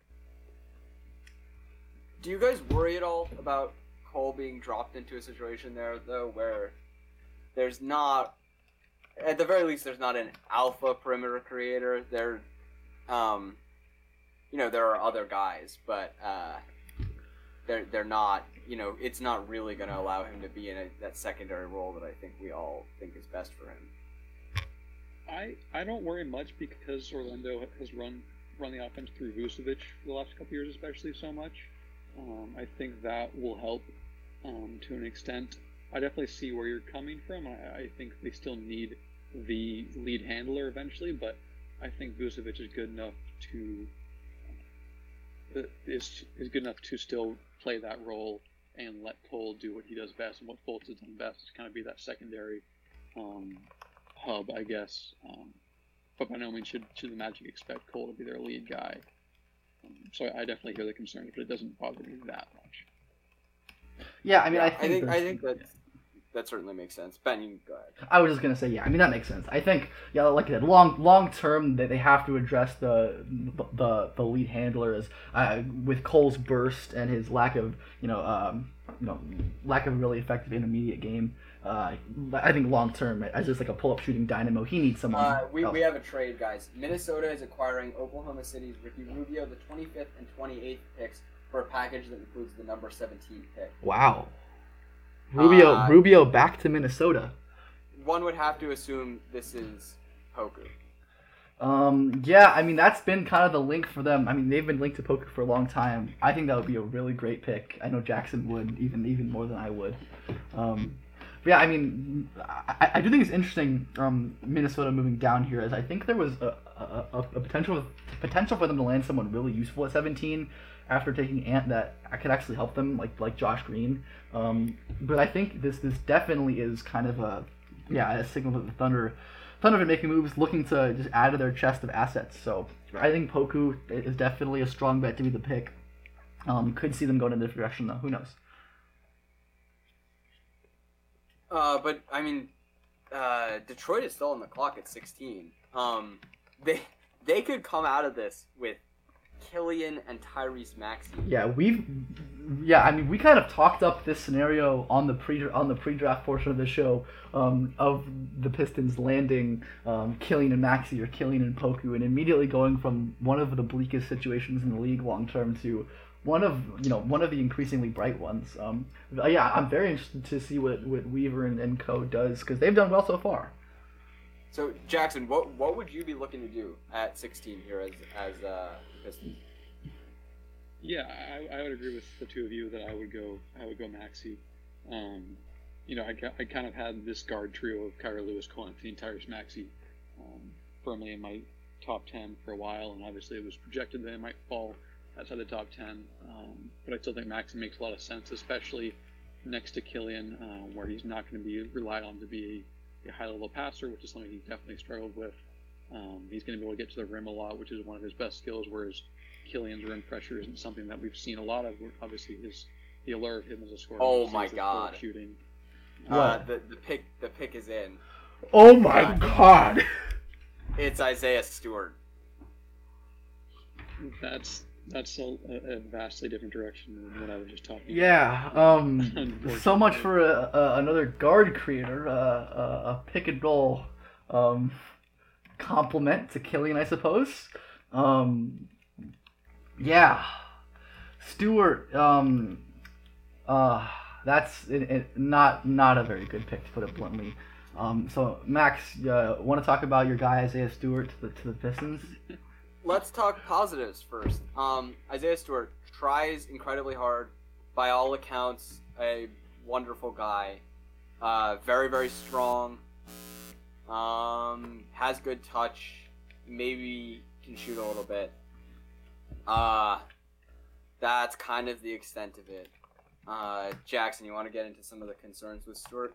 Do you guys worry at all about Cole being dropped into a situation there, though, where there's not, at the very least, there's not an alpha perimeter creator? There, um, you know, there are other guys, but uh, they're they're not. You know, it's not really going to allow him to be in a, that secondary role that I think we all think is best for him.
I, I don't worry much because Orlando has run run the offense through Vucevic for the last couple years, especially so much. Um, I think that will help um, to an extent. I definitely see where you're coming from. I, I think they still need the lead handler eventually, but I think Vucevic is good enough to uh, is is good enough to still play that role and let Cole do what he does best, and what Fultz has done best is kind of be that secondary um, hub, I guess. Um, but by no means should should the Magic expect Cole to be their lead guy. Um, so I definitely hear the concerns, but it doesn't bother me that much.
Yeah, I mean,
Yeah,
I think
I think I
there's-
think that that certainly makes sense. Ben, you can go ahead.
I was just gonna say, yeah. I mean, that makes sense. I think, yeah, like I said, long long term, they, they have to address the the the lead handlers uh, with Cole's burst and his lack of, you know, um, you know, lack of a really effective intermediate game. Uh, I think long term, as just like a pull up shooting dynamo, he needs someone.
Uh, we,
else.
we have a trade, guys. Minnesota is acquiring Oklahoma City's Ricky Rubio, the twenty-fifth and twenty-eighth picks, for a package that includes the number seventeen pick.
Wow. Rubio
Uh,
Rubio back to Minnesota.
One would have to assume this is Poku.
Um, yeah, I mean, that's been kind of the link for them. I mean, they've been linked to poker for a long time. I think that would be a really great pick. I know Jackson would, even even more than I would. Um, but yeah, I mean, I, I do think it's interesting, um, Minnesota moving down here, as I think there was a, a, a, a potential potential for them to land someone really useful at seventeen after taking Ant that could actually help them, like like Josh Green. Um, but I think this this definitely is kind of a yeah a signal that the Thunder Thunder have been making moves, looking to just add to their chest of assets. So I think Poku is definitely a strong bet to be the pick. Um, could see them going in this direction though. Who knows?
Uh, but I mean, uh, Detroit is still on the clock at sixteen. Um, they they could come out of this with Killian and Tyrese Maxey.
Yeah, we've yeah, I mean, we kind of talked up this scenario on the pre on the pre-draft portion of the show, um, of the Pistons landing um, Killian and Maxey or Killian and Poku, and immediately going from one of the bleakest situations in the league long term to one of you know one of the increasingly bright ones. Um, yeah, I'm very interested to see what, what Weaver and, and Co does, because they've done well so far.
So Jackson, what what would you be looking to do at sixteen here as as uh, Pistons?
Yeah, I, I would agree with the two of you that I would go I would go Maxey. Um, you know, I, I kind of had this guard trio of Kyra Lewis, Cole Anthony, and Tyrese Maxey um, firmly in my top ten for a while, and obviously it was projected that it might fall outside the top ten. Um, but I still think Maxey makes a lot of sense, especially next to Killian, uh, where he's not going to be relied on to be a, a high-level passer, which is something he definitely struggled with. Um, he's going to be able to get to the rim a lot, which is one of his best skills, whereas Killian's rim pressure isn't something that we've seen a lot of. Obviously, his the allure of him as a scorer.
Oh
is
my
his
God.
pull-up shooting.
Uh, the the pick the pick is in.
Oh my
Uh,
God!
It's Isaiah Stewart.
That's that's a, a vastly different direction than what I was just talking
Yeah, um,
Unfortunately.
so much for a, a, another guard creator, uh, a, a pick and roll um, compliment to Killian, I suppose. Um, yeah, Stewart. Um, uh, that's it, it, not not a very good pick, to put it bluntly. Um, so Max, uh, want to talk about your guy Isaiah Stewart to the to the Pistons?
Let's talk positives first. Um, Isaiah Stewart tries incredibly hard. By all accounts, a wonderful guy. Uh, very, very strong. Um, has good touch. Maybe can shoot a little bit. Uh, that's kind of the extent of it. Uh, Jackson, you want to get into some of the concerns with Stewart?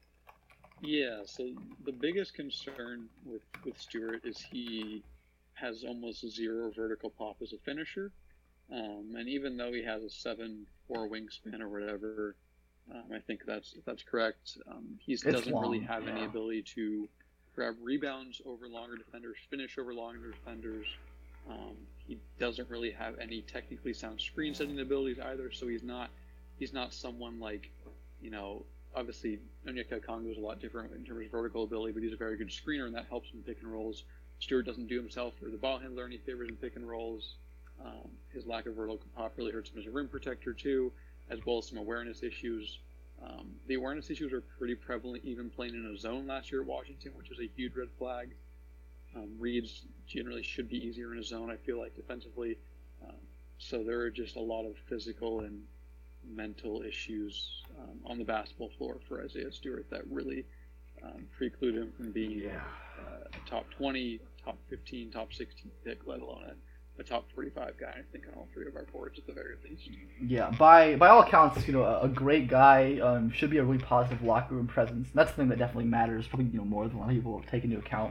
Yeah, so the biggest concern with, with Stewart is he has almost zero vertical pop as a finisher. Um, and even though he has a seven four wingspan or whatever, um, I think that's that's correct. Um, he doesn't
long,
really have any
yeah.
ability to grab rebounds over longer defenders, finish over longer defenders. Um, he doesn't really have any technically sound screen setting abilities either, so he's not he's not someone like, you know, obviously Onyeka Okongwu is a lot different in terms of vertical ability, but he's a very good screener, and that helps him in pick and rolls. Stewart doesn't do himself or the ball handler any favors in pick and rolls. Um, his lack of vertical pop really hurts him as a rim protector too, as well as some awareness issues. Um, the awareness issues are pretty prevalent even playing in a zone last year at Washington, which is a huge red flag. Um, reads generally should be easier in a zone, I feel like, defensively. Um, so there are just a lot of physical and mental issues um, on the basketball floor for Isaiah Stewart that really um, preclude him from being
Yeah.
uh, a top twenty, top fifteen, top sixteen pick, let alone a, a top forty-five guy, I think, on all three of our boards at the very least.
Yeah, by by all accounts, you know, a, a great guy, um, should be a really positive locker room presence. And that's the thing that definitely matters, probably, you know, more than a lot of people take into account.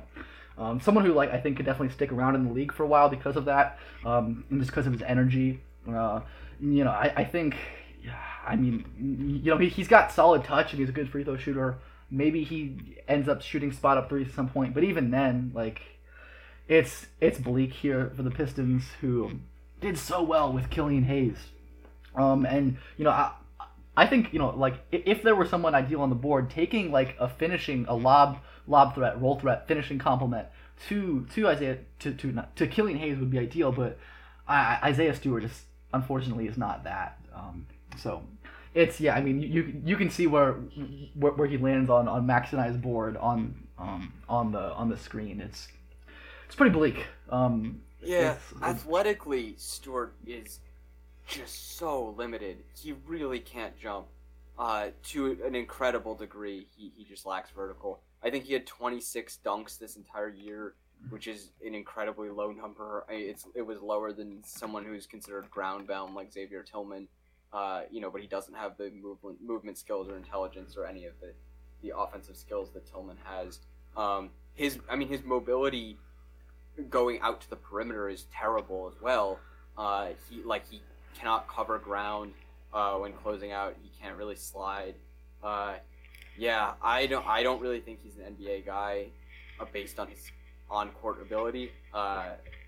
Um, someone who like I think could definitely stick around in the league for a while because of that, um, and just because of his energy. Uh, you know, I, I think, I mean, you know, he, he's got solid touch and he's a good free throw shooter. Maybe he ends up shooting spot up threes at some point, but even then, like, it's it's bleak here for the Pistons, who did so well with Killian Hayes. Um, and you know, I I think, you know, like if there were someone ideal on the board, taking like a finishing, a lob lob threat, roll threat, finishing complement to to Isaiah to to not, to Killian Hayes would be ideal, but I, Isaiah Stewart just unfortunately is not that. Um, so it's yeah, I mean you you can see where where, where he lands on on Max and I's board on um on the on the screen. It's it's pretty bleak. Um,
yeah,
it's, it's,
athletically, Stewart is just so limited. He really can't jump. Uh, to an incredible degree, he he just lacks vertical. I think he had twenty-six dunks this entire year, which is an incredibly low number. I, it's it was lower than someone who's considered ground bound like Xavier Tillman. Uh, you know, but he doesn't have the movement movement skills or intelligence or any of the, the offensive skills that Tillman has. Um, his I mean his mobility going out to the perimeter is terrible as well. Uh, he like he cannot cover ground uh, when closing out. He can't really slide. Uh, yeah, I don't I don't really think he's an N B A guy uh, based on his on-court ability. Uh,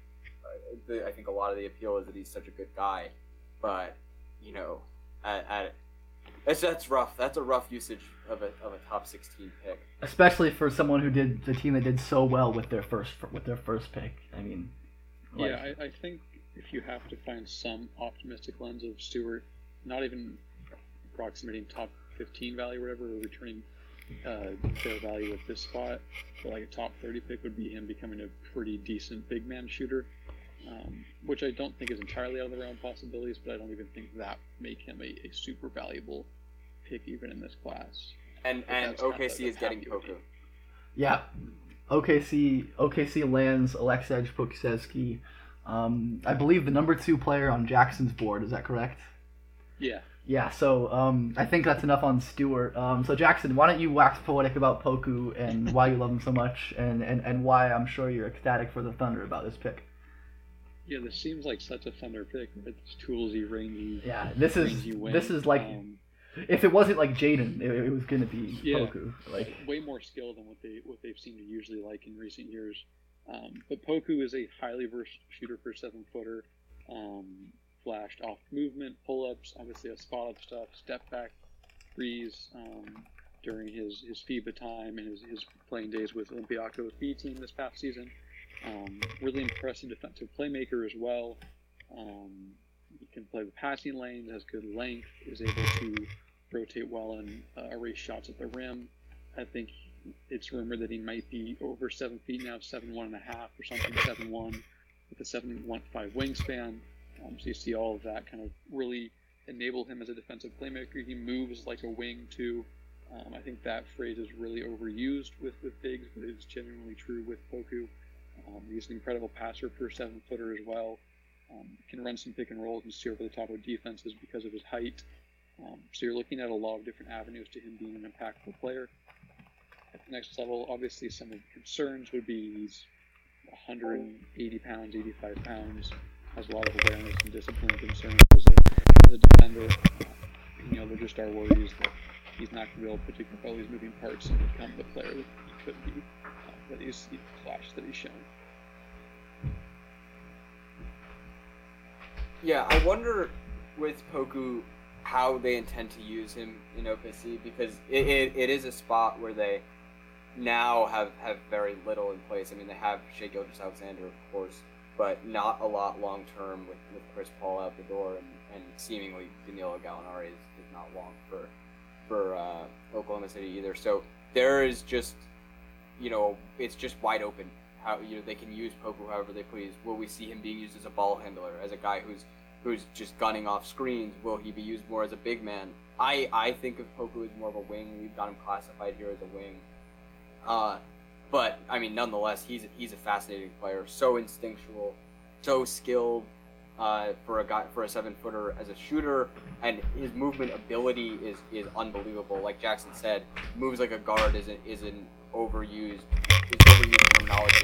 the, I think a lot of the appeal is that he's such a good guy, but you know, at, at that's that's rough. That's a rough usage of a of a top sixteen pick,
especially for someone who did the team that did so well with their first with their first pick. I mean,
like, yeah, I, I think if you have to find some optimistic lens of Stewart, not even approximating top fifteen value or whatever, or returning uh, fair value at this spot, but like a top thirty pick would be him becoming a pretty decent big man shooter, um, which I don't think is entirely out of the realm of possibilities, but I don't even think that make him a, a super valuable pick even in this class.
And
but
and O K C is getting Poku.
Yeah, O K C O K C lands Aleksej Pokusevski. Um, I believe the number two player on Jackson's board. Is that correct?
Yeah.
Yeah, so um, I think that's enough on Stewart. Um, so Jackson, why don't you wax poetic about Poku and why you love him so much, and, and, and why I'm sure you're ecstatic for the Thunder about this pick.
Yeah, this seems like such a Thunder pick. It's toolsy, rangy.
Yeah, this is
rangy win.
this is like
um,
if it wasn't like Jaden, it, it was gonna be
yeah,
Poku. Like
way more skill than what they what they've seemed to usually like in recent years. Um, but Poku is a highly versatile shooter for seven footer. Um, flashed off movement, pull-ups, obviously a spot up stuff, step back threes um, during his, his FIBA time and his, his playing days with Olympiacos B team this past season. Um, really impressive defensive playmaker as well. Um, he can play with passing lanes, has good length, is able to rotate well and uh, erase shots at the rim. I think it's rumored that he might be over seven feet now, seven one and a half or something, seven one with a seven one five wingspan. Um, so you see all of that kind of really enable him as a defensive playmaker. He moves like a wing too. Um, I think that phrase is really overused with, with bigs, but it's genuinely true with Poku. Um, he's an incredible passer for a seven footer as well. Um, can run some pick and rolls and see over the top of defenses because of his height. Um, so you're looking at a lot of different avenues to him being an impactful player. At the next level, obviously some of the concerns would be he's one hundred eighty pounds, eighty-five pounds. Has a lot of awareness and discipline concerns as a, as a defender. Uh, you know, there just are worries that he's not going to be able to put together all these moving parts and become the player that he could be, uh, that he's the flash that he's shown.
Yeah, I wonder with Poku how they intend to use him in O K C, because it, it, it is a spot where they now have, have very little in place. I mean, they have Shai Gilgeous-Alexander, of course, but not a lot long term with, with Chris Paul out the door, and, and seemingly Danilo Gallinari is, is not long for for uh, Oklahoma City either. So there is just, you know, it's just wide open. How, you know, they can use Poku however they please. Will we see him being used as a ball handler, as a guy who's who's just gunning off screens? Will he be used more as a big man? I, I think of Poku as more of a wing. We've got him classified here as a wing. Uh, But I mean, nonetheless, he's he's a fascinating player. So instinctual, so skilled uh, for a guy for a seven footer as a shooter, and his movement ability is, is unbelievable. Like Jackson said, moves like a guard is an, is an overused is overused terminology.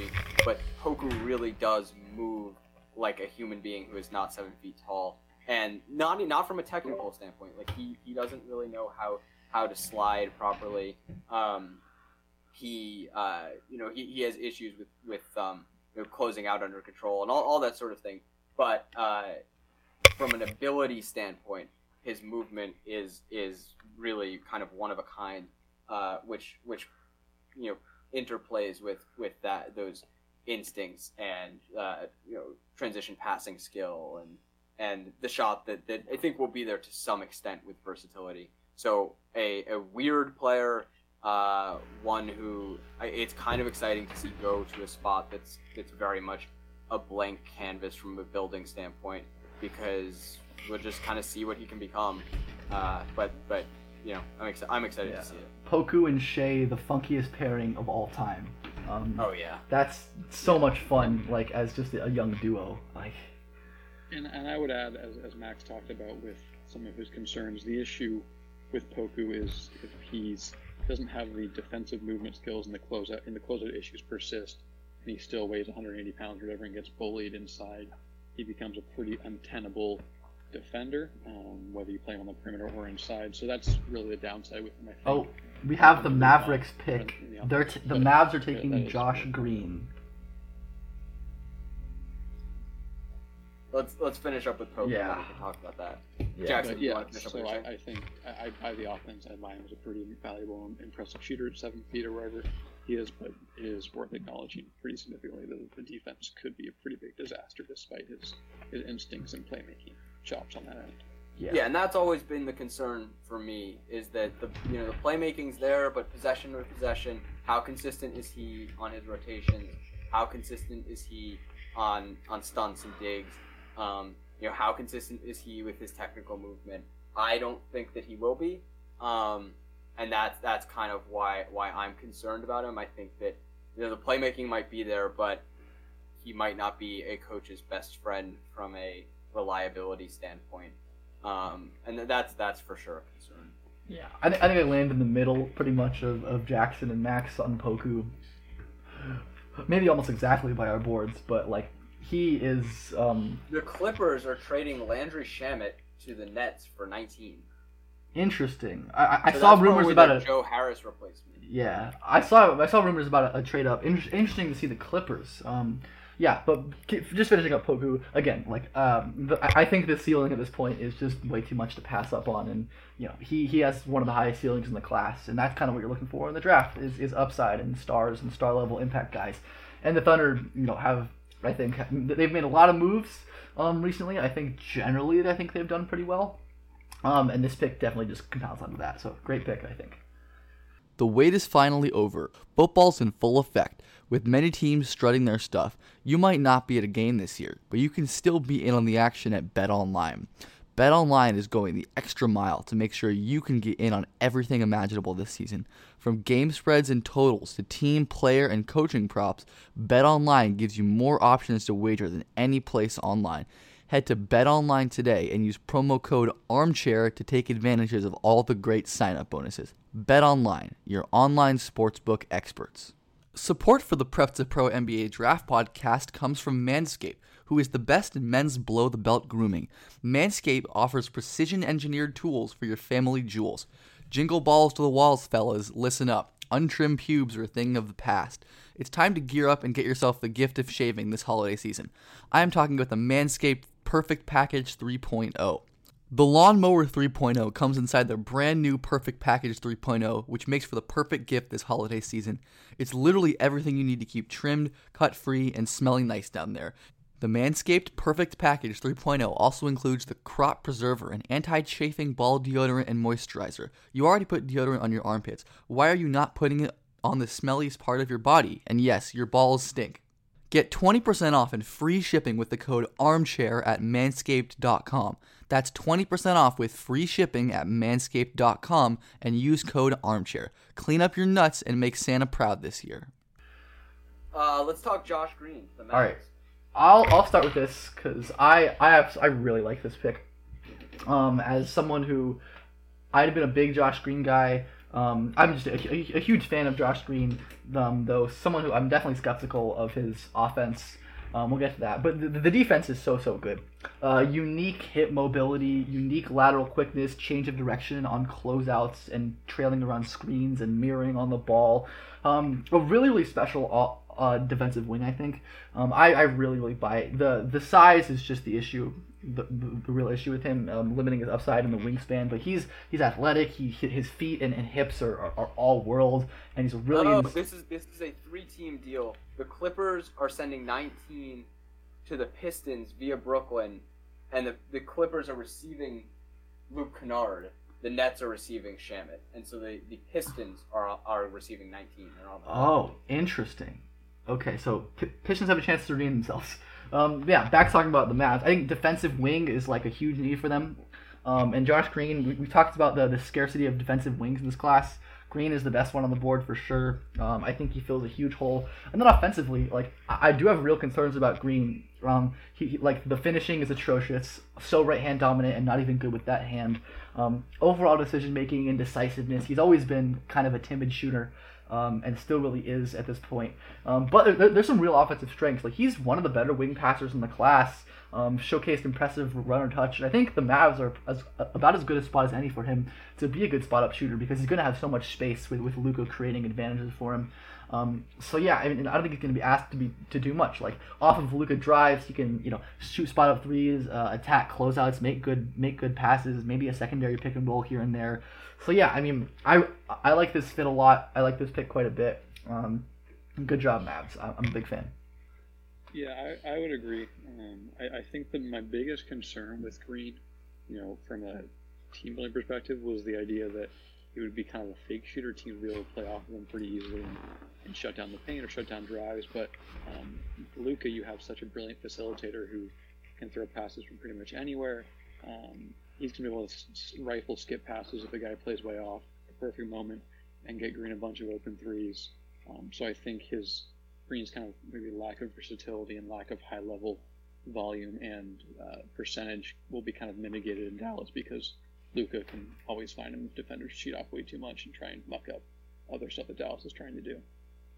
but Poku really does move like a human being who is not seven feet tall, and not not from a technical standpoint. Like he, he doesn't really know how, how to slide properly. Um, he uh, you know he, he has issues with with um, you know, closing out under control and all, all that sort of thing. But uh, from an ability standpoint, his movement is is really kind of one of a kind, uh, which which you know interplays with with that those instincts and uh, you know transition passing skill and and the shot that, that I think will be there to some extent with versatility. So a, a weird player, uh, one who I, it's kind of exciting to see go to a spot that's that's very much a blank canvas from a building standpoint, because we'll just kind of see what he can become. Uh, but but you know I'm excited. I'm excited
Yeah.
to see it.
Poku and Shea, the funkiest pairing of all time. Um,
Oh yeah.
That's so much fun, like as just a young duo. Like,
And, and I would add, as, as Max talked about with some of his concerns, the issue with Poku is if he's doesn't have the defensive movement skills and the closeout and the closeout issues persist, and he still weighs one hundred eighty pounds or whatever and gets bullied inside, he becomes a pretty untenable defender, um, whether you play him on the perimeter or inside. So that's really the downside with him, I think.
oh, we have the
Um,
Mavericks
uh,
pick.
in the
They're
offense.
t- the
But-
Mavs are
but
taking
that is-
Josh Green.
Let's let's finish up with Poku.
Yeah.
And then we can talk about that.
Yeah.
Jackson,
But
you
yeah,
want to finish up
so
what you're
I,
saying?
I think I, I buy the offense. I buy him as a pretty valuable and impressive shooter at seven feet or wherever he is, but it is worth acknowledging pretty significantly that the defense could be a pretty big disaster despite his, his instincts and playmaking chops on that end.
Yeah.
Yeah, and that's always been the concern for me, is that the you know the playmaking's there, but possession with possession, how consistent is he on his rotations? How consistent is he on on stunts and digs? Um, you know, how consistent is he with his technical movement? I don't think that he will be, um, and that's that's kind of why why I'm concerned about him. I think that you know the playmaking might be there, but he might not be a coach's best friend from a reliability standpoint. Um, and that's that's for sure a concern.
Yeah, I, th- I think I land in the middle pretty much of, of Jackson and Max on Poku. Maybe almost exactly by our boards, but like he is. Um,
The Clippers are trading Landry Shamet to the Nets for nineteen.
interesting. I, I, I
So
saw
that's
rumors
probably
about
their
a.
Joe Harris replacement.
Yeah, I saw I saw rumors about a, a trade up. Inter- interesting to see the Clippers. Um, yeah, but k- just finishing up Poku again. Like, um, the, I I think the ceiling at this point is just way too much to pass up on, and you know he, he has one of the highest ceilings in the class, and that's kind of what you're looking for in the draft is, is upside and stars and star level impact guys. And the Thunder, you know, have I think they've made a lot of moves um, recently. I think generally I think they've done pretty well. Um, and this pick definitely just compounds onto that. So great pick, I think.
The wait is finally over. Football's in full effect. With many teams strutting their stuff, you might not be at a game this year, but you can still be in on the action at BetOnline. BetOnline is going the extra mile to make sure you can get in on everything imaginable this season. From game spreads and totals to team, player, and coaching props, BetOnline gives you more options to wager than any place online. Head to BetOnline today and use promo code ARMCHAIR to take advantages of all the great sign-up bonuses. BetOnline, your online sportsbook experts. Support for the Prep to Pro N B A Draft podcast comes from Manscaped, who is the best in men's below-the-belt grooming. Manscaped offers precision-engineered tools for your family jewels. Jingle balls to the walls, fellas. Listen up. Untrimmed pubes are a thing of the past. It's time to gear up and get yourself the gift of shaving this holiday season. I am talking about the Manscaped Perfect Package three point oh. The Lawnmower three point oh comes inside their brand new Perfect Package three point oh, which makes for the perfect gift this holiday season. It's literally everything you need to keep trimmed, cut-free, and smelling nice down there. The Manscaped Perfect Package three point oh also includes the Crop Preserver, an anti-chafing ball deodorant and moisturizer. You already put deodorant on your armpits. Why are you not putting it on the smelliest part of your body? And yes, your balls stink. Get twenty percent off and free shipping with the code ARMCHAIR at manscaped dot com. That's twenty percent off with free shipping at manscaped dot com and use code ARMCHAIR. Clean up your nuts and make Santa proud this year.
Uh, let's talk Josh Green. The Mavericks.
All right. I'll I'll start with this because I I have I really like this pick. Um, as someone who I'd been a big Josh Green guy Um, I'm just a, a, a huge fan of Josh Green, um, though someone who I'm definitely skeptical of his offense. Um, we'll get to that, but the, the defense is so so good. Uh, unique hip mobility, unique lateral quickness, change of direction on closeouts and trailing around screens and mirroring on the ball. Um, a really really special uh, defensive wing, I think. Um, I, I really really buy it. The the size is just the issue. The, the, the real issue with him, um, limiting his upside and the wingspan, but he's he's athletic. He his feet and, and hips are, are, are all world, and he's really.
No,
ins-
this is this is a three-team deal. The Clippers are sending nineteen to the Pistons via Brooklyn, and the the Clippers are receiving Luke Kennard. The Nets are receiving Shamet, and so the, the Pistons are are receiving nineteen. They're all
Oh, interesting. Okay, so P- Pistons have a chance to redeem themselves. Um, yeah, back talking about the Mavs. I think defensive wing is like a huge need for them. Um, and Josh Green, we, we talked about the, the scarcity of defensive wings in this class. Green is the best one on the board for sure. Um, I think he fills a huge hole. And then offensively, like I, I do have real concerns about Green. Um, he, he like the finishing is atrocious, so right hand dominant and not even good with that hand. Um, overall decision making and decisiveness, he's always been kind of a timid shooter. Um, and still really is at this point. Um, but there, there's some real offensive strengths. Like he's one of the better wing passers in the class. Um, showcased impressive runner touch. And I think the Mavs are as, about as good a spot as any for him to be a good spot up shooter because he's going to have so much space with with Luka creating advantages for him. Um, so yeah, I mean, I don't think he's going to be asked to be to do much. Like off of Luka drives, he can you know shoot spot up threes, uh, attack closeouts, make good make good passes, maybe a secondary pick and roll here and there. So yeah, I mean, I I like this fit a lot. I like this pick quite a bit. Um, good job, Mavs. I'm a big fan.
Yeah, I, I would agree. Um, I, I think that my biggest concern with Green, you know, from a team building perspective, was the idea that he would be kind of a fake shooter. Teams would be able to play off of him pretty easily and, and shut down the paint or shut down drives. But um, Luka, you have such a brilliant facilitator who can throw passes from pretty much anywhere. Um, he's going to be able to rifle skip passes if a guy plays way off at a perfect moment and get Green a bunch of open threes. Um, so I think his Green's kind of maybe lack of versatility and lack of high level volume and uh, percentage will be kind of mitigated in Dallas because Luka can always find him defenders cheat off way too much and try and muck up other stuff that Dallas is trying to do.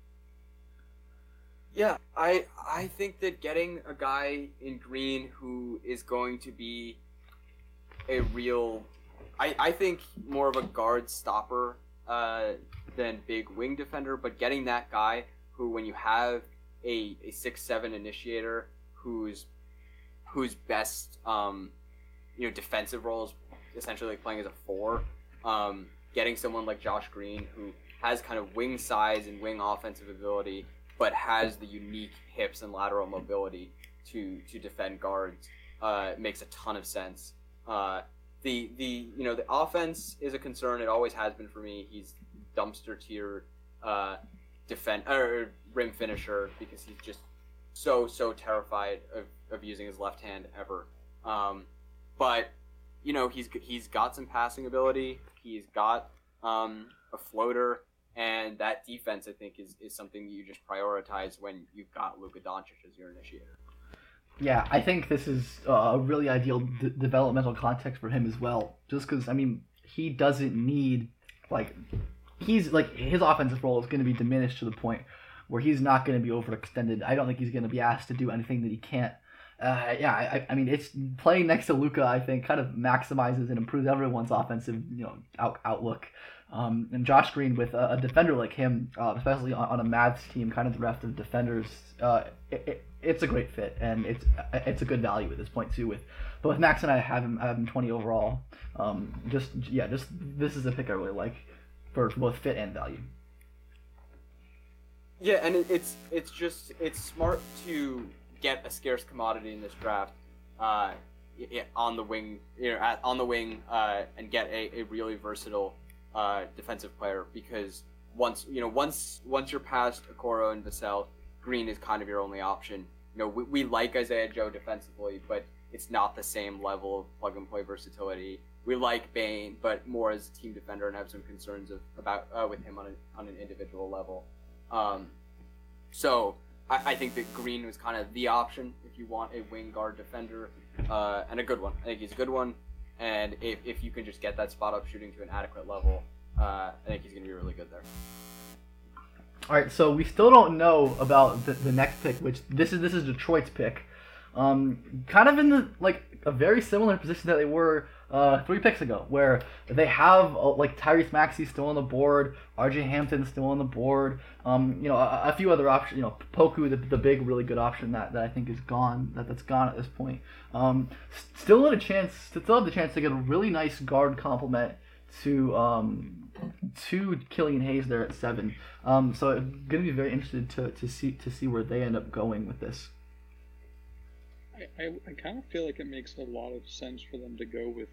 Yeah, I I think that getting a guy in Green who is going to be a real, I, I think more of a guard stopper uh, than big wing defender, but getting that guy who, when you have a, a six seven initiator whose whose best um, you know defensive role is essentially like playing as a four, um, getting someone like Josh Green who has kind of wing size and wing offensive ability, but has the unique hips and lateral mobility to to defend guards, uh, makes a ton of sense. Uh, the the you know the offense is a concern. It always has been for me. He's dumpster tier. Uh, defend or rim finisher because he's just so so terrified of, of using his left hand ever. Um, but you know he's he's got some passing ability. He's got um, a floater, and that defense I think is, is something you just prioritize when you've got Luka Doncic as your initiator.
Yeah, I think this is a really ideal d- developmental context for him as well. Just because I mean he doesn't need like. He's like his offensive role is going to be diminished to the point where he's not going to be overextended. I don't think he's going to be asked to do anything that he can't. Uh, yeah, I, I mean, it's playing next to Luka. I think kind of maximizes and improves everyone's offensive, you know, out, outlook. Um, and Josh Green with a, a defender like him, uh, especially on, on a Mavs team, kind of bereft of defenders, uh, it, it, it's a great fit and it's it's a good value at this point too. With but with Max and I have him I have him twenty overall. Um, just yeah, just this is a pick I really like. For both fit and value.
Yeah, and it, it's it's just it's smart to get a scarce commodity in this draft, uh, on the wing, you know, at, on the wing, uh, and get a, a really versatile uh, defensive player because once you know once once you're past Okoro and Vassell, Green is kind of your only option. You know, we, we like Isaiah Joe defensively, but it's not the same level of plug and play versatility. We like Bane, but more as a team defender, and have some concerns of about uh, with him on an on an individual level. Um, so I, I think that Green was kind of the option if you want a wing guard defender, uh, and a good one. I think he's a good one, and if if you can just get that spot up shooting to an adequate level, Uh, I think he's going to be really good there.
All right, so we still don't know about the, the next pick, which this is this is Detroit's pick. Um, kind of in the like a very similar position that they were uh, three picks ago, where they have uh, like Tyrese Maxey still on the board, R J Hampton still on the board, um, you know, a, a few other options, you know, Poku, the, the big really good option that, that I think is gone, that that's gone at this point. Um, still had a chance, still have the chance to get a really nice guard complement to um, to Killian Hayes there at seven. Um, so I'm gonna be very interested to, to see to see where they end up going with this.
I, I, I kind of feel like it makes a lot of sense for them to go with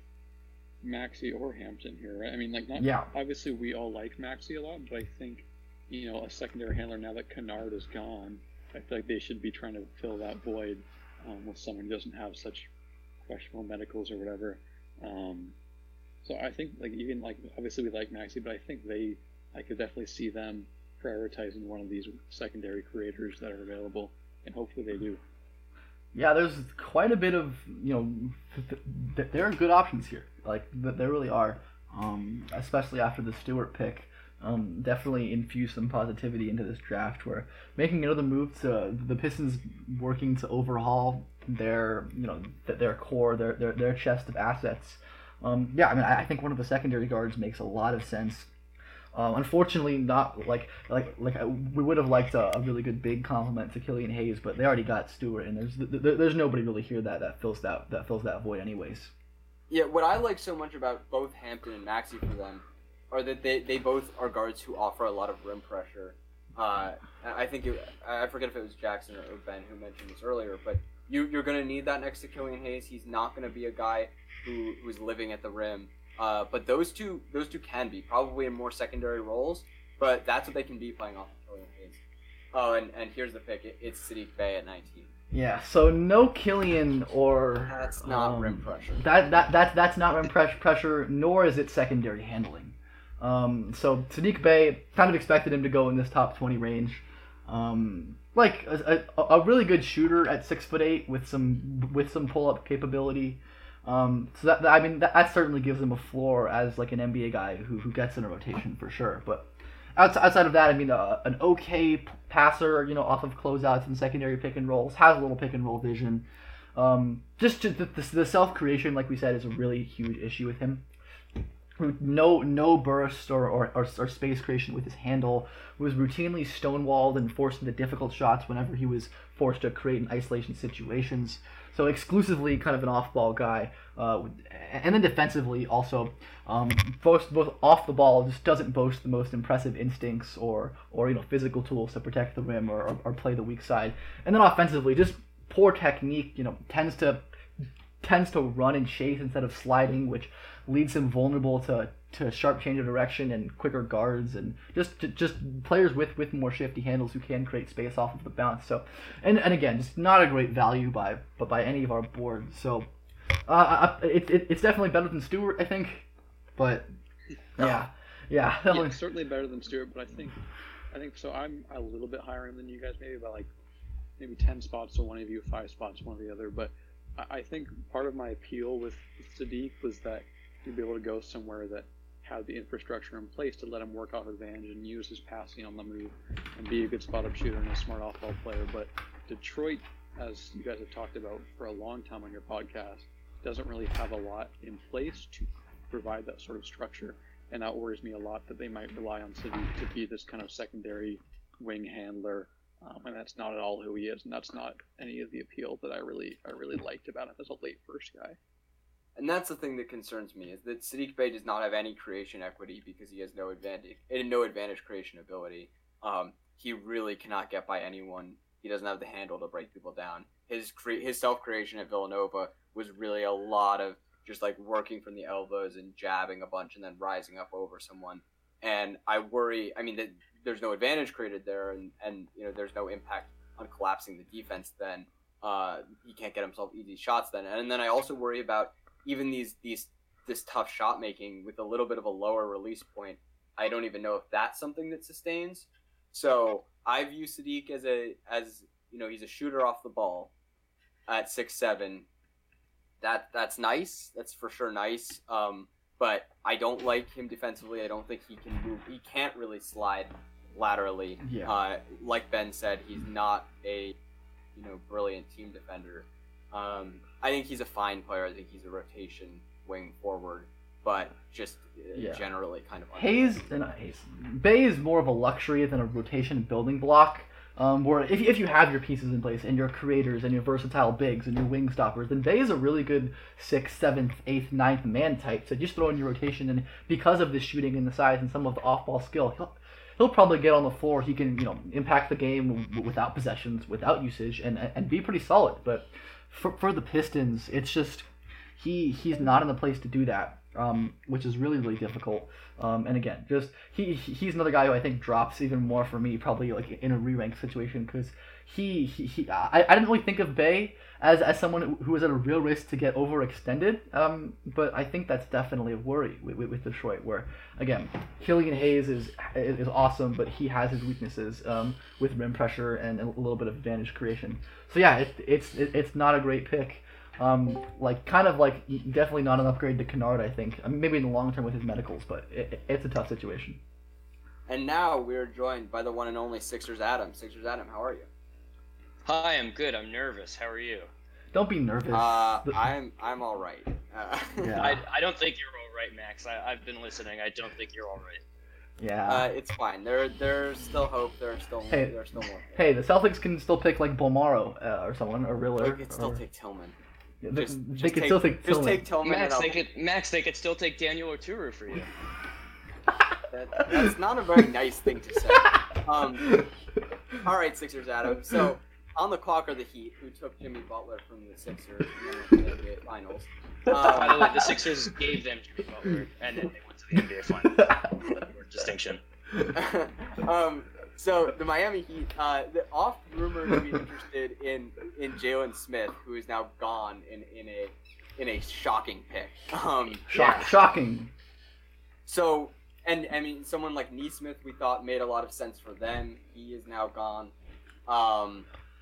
Maxey or Hampton here, right? I mean, like, not
Yeah.
obviously we all like Maxey a lot, but I think, you know, a secondary handler now that Kennard is gone, I feel like they should be trying to fill that void um, with someone who doesn't have such questionable medicals or whatever. Um, so I think, like, even like obviously we like Maxey, but I think they, I could definitely see them prioritizing one of these secondary creators that are available, and hopefully they do.
Yeah, there's quite a bit of, you know, th- th- there are good options here. Like, th- there really are, um, especially after the Stewart pick. Um, definitely infuse some positivity into this draft, where making another move to the Pistons working to overhaul their, you know, th- their core, their, their their chest of assets. Um, yeah, I mean, I, I think one of the secondary guards makes a lot of sense. Um, unfortunately, not like like like I, we would have liked a, a really good big compliment to Killian Hayes, but they already got Stewart, and there's there, there's nobody really here that, that fills that that fills that void anyways.
Yeah, what I like so much about both Hampton and Maxey for them are that they, they both are guards who offer a lot of rim pressure. Uh, I think it, I forget if it was Jackson or Ben who mentioned this earlier, but you you're gonna need that next to Killian Hayes. He's not gonna be a guy who who's living at the rim. Uh, but those two, those two can be probably in more secondary roles, but that's what they can be playing off of Killian Hayes. Oh, and, and here's the pick. It, it's Saddiq Bey at nineteen.
Yeah, so no Killian or
That's not
um,
rim pressure.
That that that that's not rim press- pressure, nor is it secondary handling. Um, so Saddiq Bey, kind of expected him to go in this top twenty range. Um, like a, a, a really good shooter at six foot eight with some with some pull up capability. Um, so that I mean that, that certainly gives him a floor as like an N B A guy who, who gets in a rotation for sure. But outside, outside of that, I mean uh, an okay passer, you know, off of closeouts and secondary pick and rolls, has a little pick and roll vision. Um, just to, the, the self creation, like we said, is a really huge issue with him. No no burst or, or, or, or space creation with his handle. Was routinely stonewalled and forced into difficult shots whenever he was forced to create in isolation situations. So exclusively kind of an off-ball guy. Uh, and then defensively also, um, both, both off the ball, just doesn't boast the most impressive instincts or, or you know, physical tools to protect the rim or, or, or play the weak side. And then offensively, just poor technique, you know, tends to tends to run and chase instead of sliding, which leaves him vulnerable to, to sharp change of direction and quicker guards and just just players with, with more shifty handles who can create space off of the bounce. So, and, and again, just not a great value by but by any of our boards. So, uh, it, it it's definitely better than Stewart, I think. But yeah, yeah,
yeah, it's certainly better than Stewart. But I think I think so. I'm a little bit higher than you guys, maybe by like maybe ten spots to one of you, five spots one of the other. But I think part of my appeal with Saddiq was that he'd be able to go somewhere that had the infrastructure in place to let him work off advantage and use his passing on the move and be a good spot-up shooter and a smart off-ball player. But Detroit, as you guys have talked about for a long time on your podcast, doesn't really have a lot in place to provide that sort of structure. And that worries me a lot that they might rely on Saddiq to be this kind of secondary wing handler. Um, and that's not at all who he is, and that's not any of the appeal that I really I really liked about him as a late first guy.
And that's the thing that concerns me, is that Saddiq Bey does not have any creation equity because he has no advantage, no advantage creation ability. Um, he really cannot get by anyone. He doesn't have the handle to break people down. His cre- his self-creation at Villanova was really a lot of just like working from the elbows and jabbing a bunch and then rising up over someone. And I worry, I mean, that there's no advantage created there, and, and you know, there's no impact on collapsing the defense then. Uh, he can't get himself easy shots then. And then I also worry about even these these this tough shot making with a little bit of a lower release point. I don't even know if that's something that sustains. So I view Saddiq as a as you know, he's a shooter off the ball at six seven. That that's nice. That's for sure nice. Um, but I don't like him defensively. I don't think he can move. He can't really slide laterally.
Yeah.
Uh, like Ben said, he's not a you know brilliant team defender. Um, I think he's a fine player. I think he's a rotation wing forward, but just uh,
Yeah.
generally kind of
Hayes, uh, not Hayes. Bay is more of a luxury than a rotation building block. Um, where if, if you have your pieces in place and your creators and your versatile bigs and your wing stoppers, then Bay is a really good sixth, seventh, eighth, ninth man type. So just throw in your rotation, and because of the shooting and the size and some of the off-ball skill, he'll he'll probably get on the floor. He can you know impact the game w- without possessions, without usage, and and be pretty solid. But for for the Pistons, it's just he he's not in the place to do that, um, which is really really difficult. Um, and again, just he he's another guy who I think drops even more for me, probably like in a re-rank situation, because he, he he I, I didn't really think of Bay as as someone who was at a real risk to get overextended. Um, but I think that's definitely a worry with, with, with Detroit, where again, Killian Hayes is is awesome, but he has his weaknesses um, with rim pressure and a little bit of advantage creation. So yeah, it, it's it, it's not a great pick. Um, like kind of like definitely not an upgrade to Kennard, I think. I mean, maybe in the long term with his medicals, but it, it's a tough situation.
And now we're joined by the one and only Sixers Adam. Sixers Adam, how are you?
Hi, I'm good. I'm nervous. How are you?
Don't be nervous.
Uh, I'm I'm all right. Uh,
Yeah.
I, I don't think you're all right, Max. I, I've been listening. I don't think you're all right.
yeah.
uh, it's fine. There there's still hope. There's still
Hey.
there's still more.
Hey, the Celtics can still pick like Bomaro uh, or someone or Riller.
They could still
or,
take Tillman.
They,
Just,
they
just
could
take,
still take
just
Tillman.
take Tillman.
Max,
and
they
I'll-
could Max, they could still take Daniel Oturu for you.
That, that's not a very nice thing to say. Um, all right, Sixers Adam. So on the clock are the Heat, who took Jimmy Butler from the Sixers in the N B A Finals.
By the
Um,
way, the Sixers gave them Jimmy Butler, and then they went to the N B A Finals. For distinction.
um, so the Miami Heat, uh, the oft rumored to be interested in in Jalen Smith, who is now gone in, in a in a shocking pick. Um,
Shock, Shocking.
So, and I mean, someone like Neesmith, we thought made a lot of sense for them. He is now gone. Um,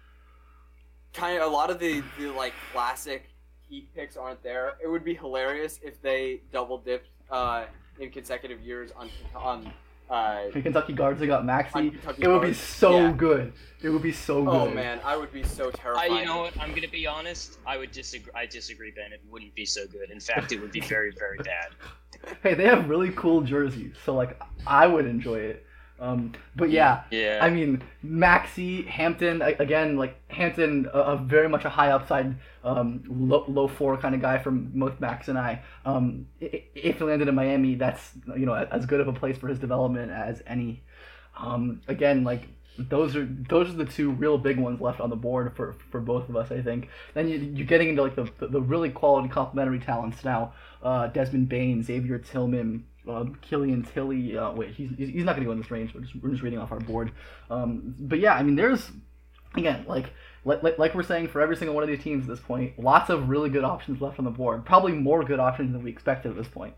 kind of a lot of the, the like classic Heat picks aren't there. It would be hilarious if they double dipped uh, in consecutive years on on. Uh,
The Kentucky guards that got
On
Maxey.
Kentucky
It would be
guards,
so
yeah.
good. It would be so good.
oh man, I would be so
I,
terrified.
you know what? I'm gonna be honest. I would disagree. I disagree, Ben. It wouldn't be so good. In fact, it would be very, very bad.
Hey, they have really cool jerseys, so like I would enjoy it. Um, but yeah,
Yeah.
I mean Maxey, Hampton a- again, like Hampton, a, a very much a high upside, um, low, low floor kind of guy from both Max and I. Um, i- if he landed in Miami, that's you know as good of a place for his development as any. Um, again, like those are those are the two real big ones left on the board for, for both of us, I think. Then you, you're getting into like the, the, the really quality complementary talents now. Uh, Desmond Bain, Xavier Tillman, um, Killian Tilly. Uh, wait, he's he's not going to go in this range. We're just, we're just reading off our board. Um, but yeah, I mean, there's again like. Like, like we're saying for every single one of these teams at this point, lots of really good options left on the board. Probably more good options than we expected at this point.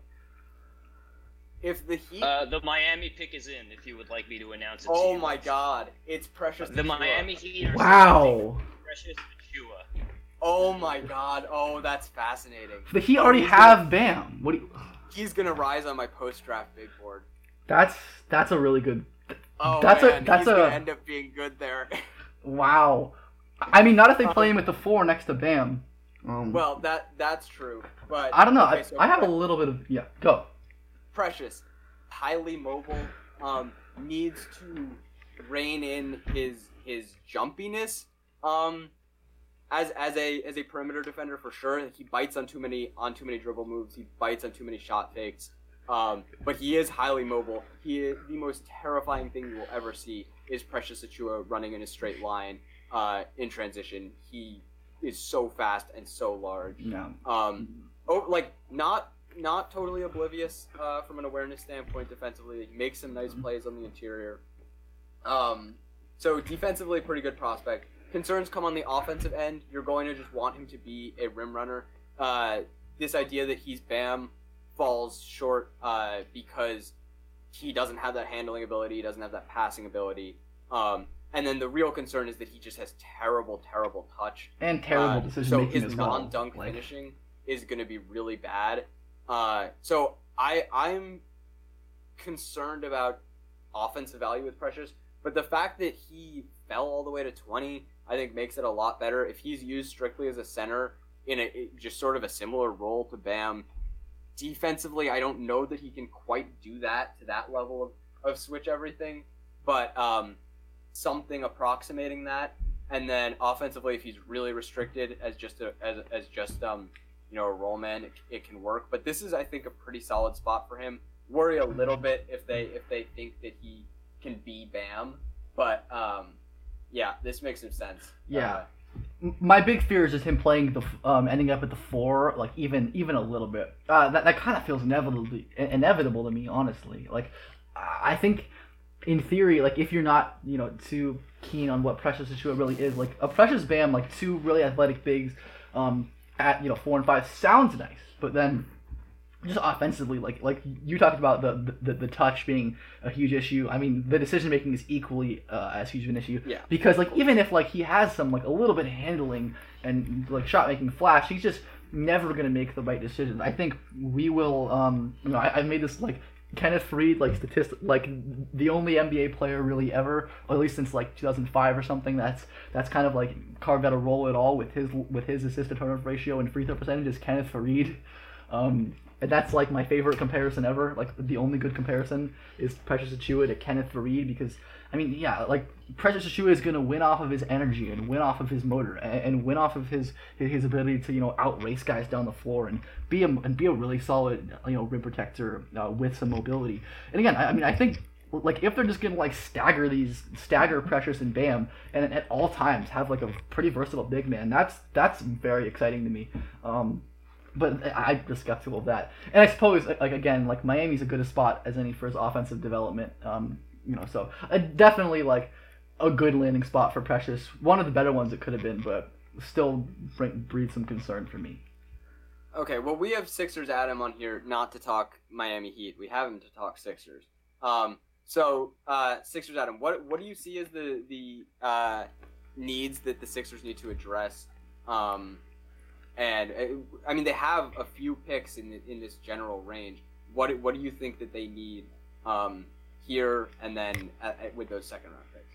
If the Heat,
Uh, the Miami pick is in. If you would like me to announce it. to
oh
you.
my God, it's Precious.
The
Achiuwa.
Miami Heat are
Wow.
Precious Achiuwa.
Oh my God, oh that's fascinating.
The Heat already
He's
have Bam. What do you?
He's gonna rise on my post draft big board.
That's that's a really good.
Oh
That's a-
man,
that's
he's
a-
gonna end up being good there.
Wow. I mean, not if they play him with the four next to Bam. Um,
Well, that that's true, but
I don't know.
okay,
I,
so
I have a
Pre-
little bit of yeah. Go.
Precious, highly mobile, um, needs to rein in his his jumpiness. Um, as as a as a perimeter defender for sure, he bites on too many on too many dribble moves. He bites on too many shot fakes. Um, but he is highly mobile. He is, the most terrifying thing you will ever see is Precious Achiuwa running in a straight line uh, in transition. He is so fast and so large.
No.
Um, oh, like not not totally oblivious uh, from an awareness standpoint defensively. He makes some nice plays on the interior. Um, so defensively, pretty good prospect. Concerns come on the offensive end. You're going to just want him to be a rim runner. Uh, this idea that he's Bam falls short uh, because he doesn't have that handling ability. He doesn't have that passing ability. Um, and then the real concern is that he just has terrible, terrible touch.
And terrible
Uh,
decision
so
making
his
as well.
non-dunk
Like,
finishing is going to be really bad. Uh, so I I'm concerned about offensive value with Precious, but the fact that he fell all the way to twenty, I think makes it a lot better. If he's used strictly as a center in a just sort of a similar role to Bam, defensively, I don't know that he can quite do that to that level of, of switch everything, but um, something approximating that. And then offensively, if he's really restricted as just a, as as just um you know a roll man, it, it can work. But this is, I think, a pretty solid spot for him. Worry a little bit if they if they think that he can be Bam, but um yeah, this makes some sense.
Yeah.
Uh,
My big fear is just him playing the um, ending up at the four, like even even a little bit. Uh, that that kind of feels inevitably inevitable to me, honestly. Like, I think, in theory, like if you're not you know too keen on what Precious Achiuwa really is, like a Precious Bam, like two really athletic bigs, um, at you know four and five sounds nice, but then just offensively, like like you talked about the, the the touch being a huge issue. I mean, the decision making is equally uh, as huge of an issue.
Yeah.
Because like even if like he has some like a little bit of handling and like shot making flash, he's just never gonna make the right decisions. I think we will. Um, you know, I, I made this like Kenneth Faried like statistic like the only N B A player really ever, or at least since like two thousand five or something. That's that's kind of like carved out a role at all with his with his assist to turnover ratio and free throw percentage is Kenneth Faried. Um, And that's like my favorite comparison ever. Like the only good comparison is Precious Achiuwa to Kenneth Faried because I mean yeah like Precious Achiuwa is gonna win off of his energy and win off of his motor and, and win off of his his ability to you know outrace guys down the floor and be a and be a really solid you know rim protector uh, with some mobility. And again I, I mean I think like if they're just gonna like stagger these stagger Precious and Bam and at all times have like a pretty versatile big man, that's that's very exciting to me. Um, But I'm just skeptical of that. And I suppose, like again, like Miami's a good a spot as any for his offensive development. Um, you know, so uh, definitely like a good landing spot for Precious. One of the better ones it could have been, but still bring, breeds some concern for me.
Okay, well, we have Sixers Adam on here not to talk Miami Heat. We have him to talk Sixers. Um, so uh, Sixers Adam, what what do you see as the the uh, needs that the Sixers need to address? Um, And I mean, they have a few picks in in this general range. What what do you think that they need um, here and then at, at, with those second round picks?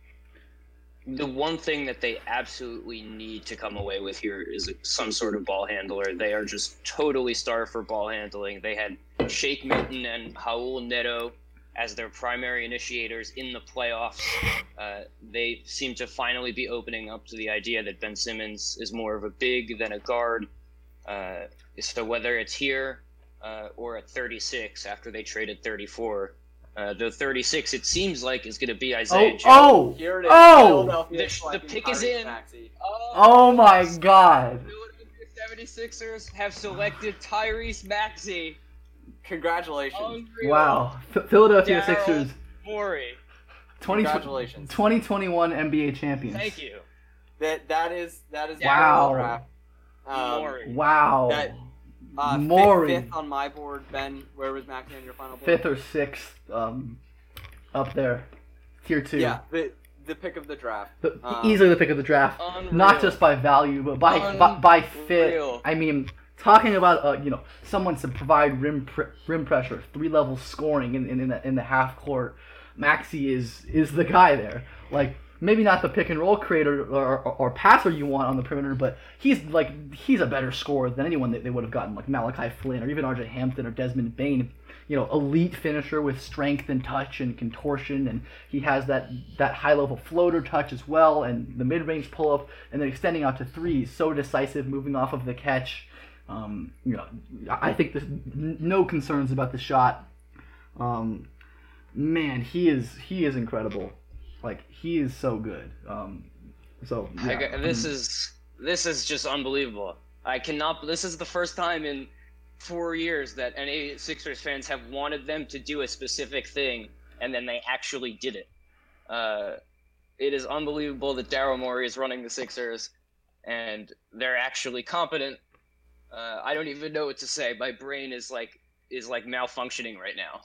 The one thing that they absolutely need to come away with here is some sort of ball handler. They are just totally starved for ball handling. They had Shake Milton and Raul Neto as their primary initiators in the playoffs. Uh, they seem to finally be opening up to the idea that Ben Simmons is more of a big than a guard. Uh, so whether it's here uh, or at thirty-six after they traded thirty-four, uh, the thirty-six it seems like is going to be Isaiah
Oh,
Joe.
oh,
Here it is.
oh!
Philadelphia
The,
selecting
the pick is
Tyrese
in.
Maxey.
Oh my God!
Philadelphia seventy-sixers have selected Tyrese Maxey.
Congratulations.
Unreal.
Wow, F- Philadelphia
Daryl
Sixers
Morey.
twenty,
Congratulations.
twenty twenty-one N B A champions.
Thank you.
That that is that is the
Wow.
overall draft. Um,
Morey.
Wow,
That- Uh,
Morey.
fifth, fifth on my board. Ben, where was Maxey on your final board?
fifth or sixth, um, up there, tier two.
Yeah, the the pick of the draft.
The,
Um,
easily the pick of the draft,
Unreal.
not just by value, but by by, by fit.
Unreal.
I mean, talking about uh, you know someone to provide rim pr- rim pressure, three level scoring in in, in the in the half court. Maxey is is the guy there. Like maybe not the pick and roll creator or, or, or passer you want on the perimeter, but he's like he's a better scorer than anyone that they would have gotten, like Malachi Flynn or even R J Hampton or Desmond Bane. You know, elite finisher with strength and touch and contortion, and he has that that high level floater touch as well, and the mid range pull up, and then extending out to threes, so decisive, moving off of the catch. Um, you know, I think there's n- no concerns about the shot. Um, man, he is he is incredible. Like he is so good. Um, so yeah.
I got- this is this is just unbelievable. I cannot. This is the first time in four years that any Sixers fans have wanted them to do a specific thing, and then they actually did it. Uh, it is unbelievable that Daryl Morey is running the Sixers, and they're actually competent. Uh, I don't even know what to say. My brain is like is like malfunctioning right now.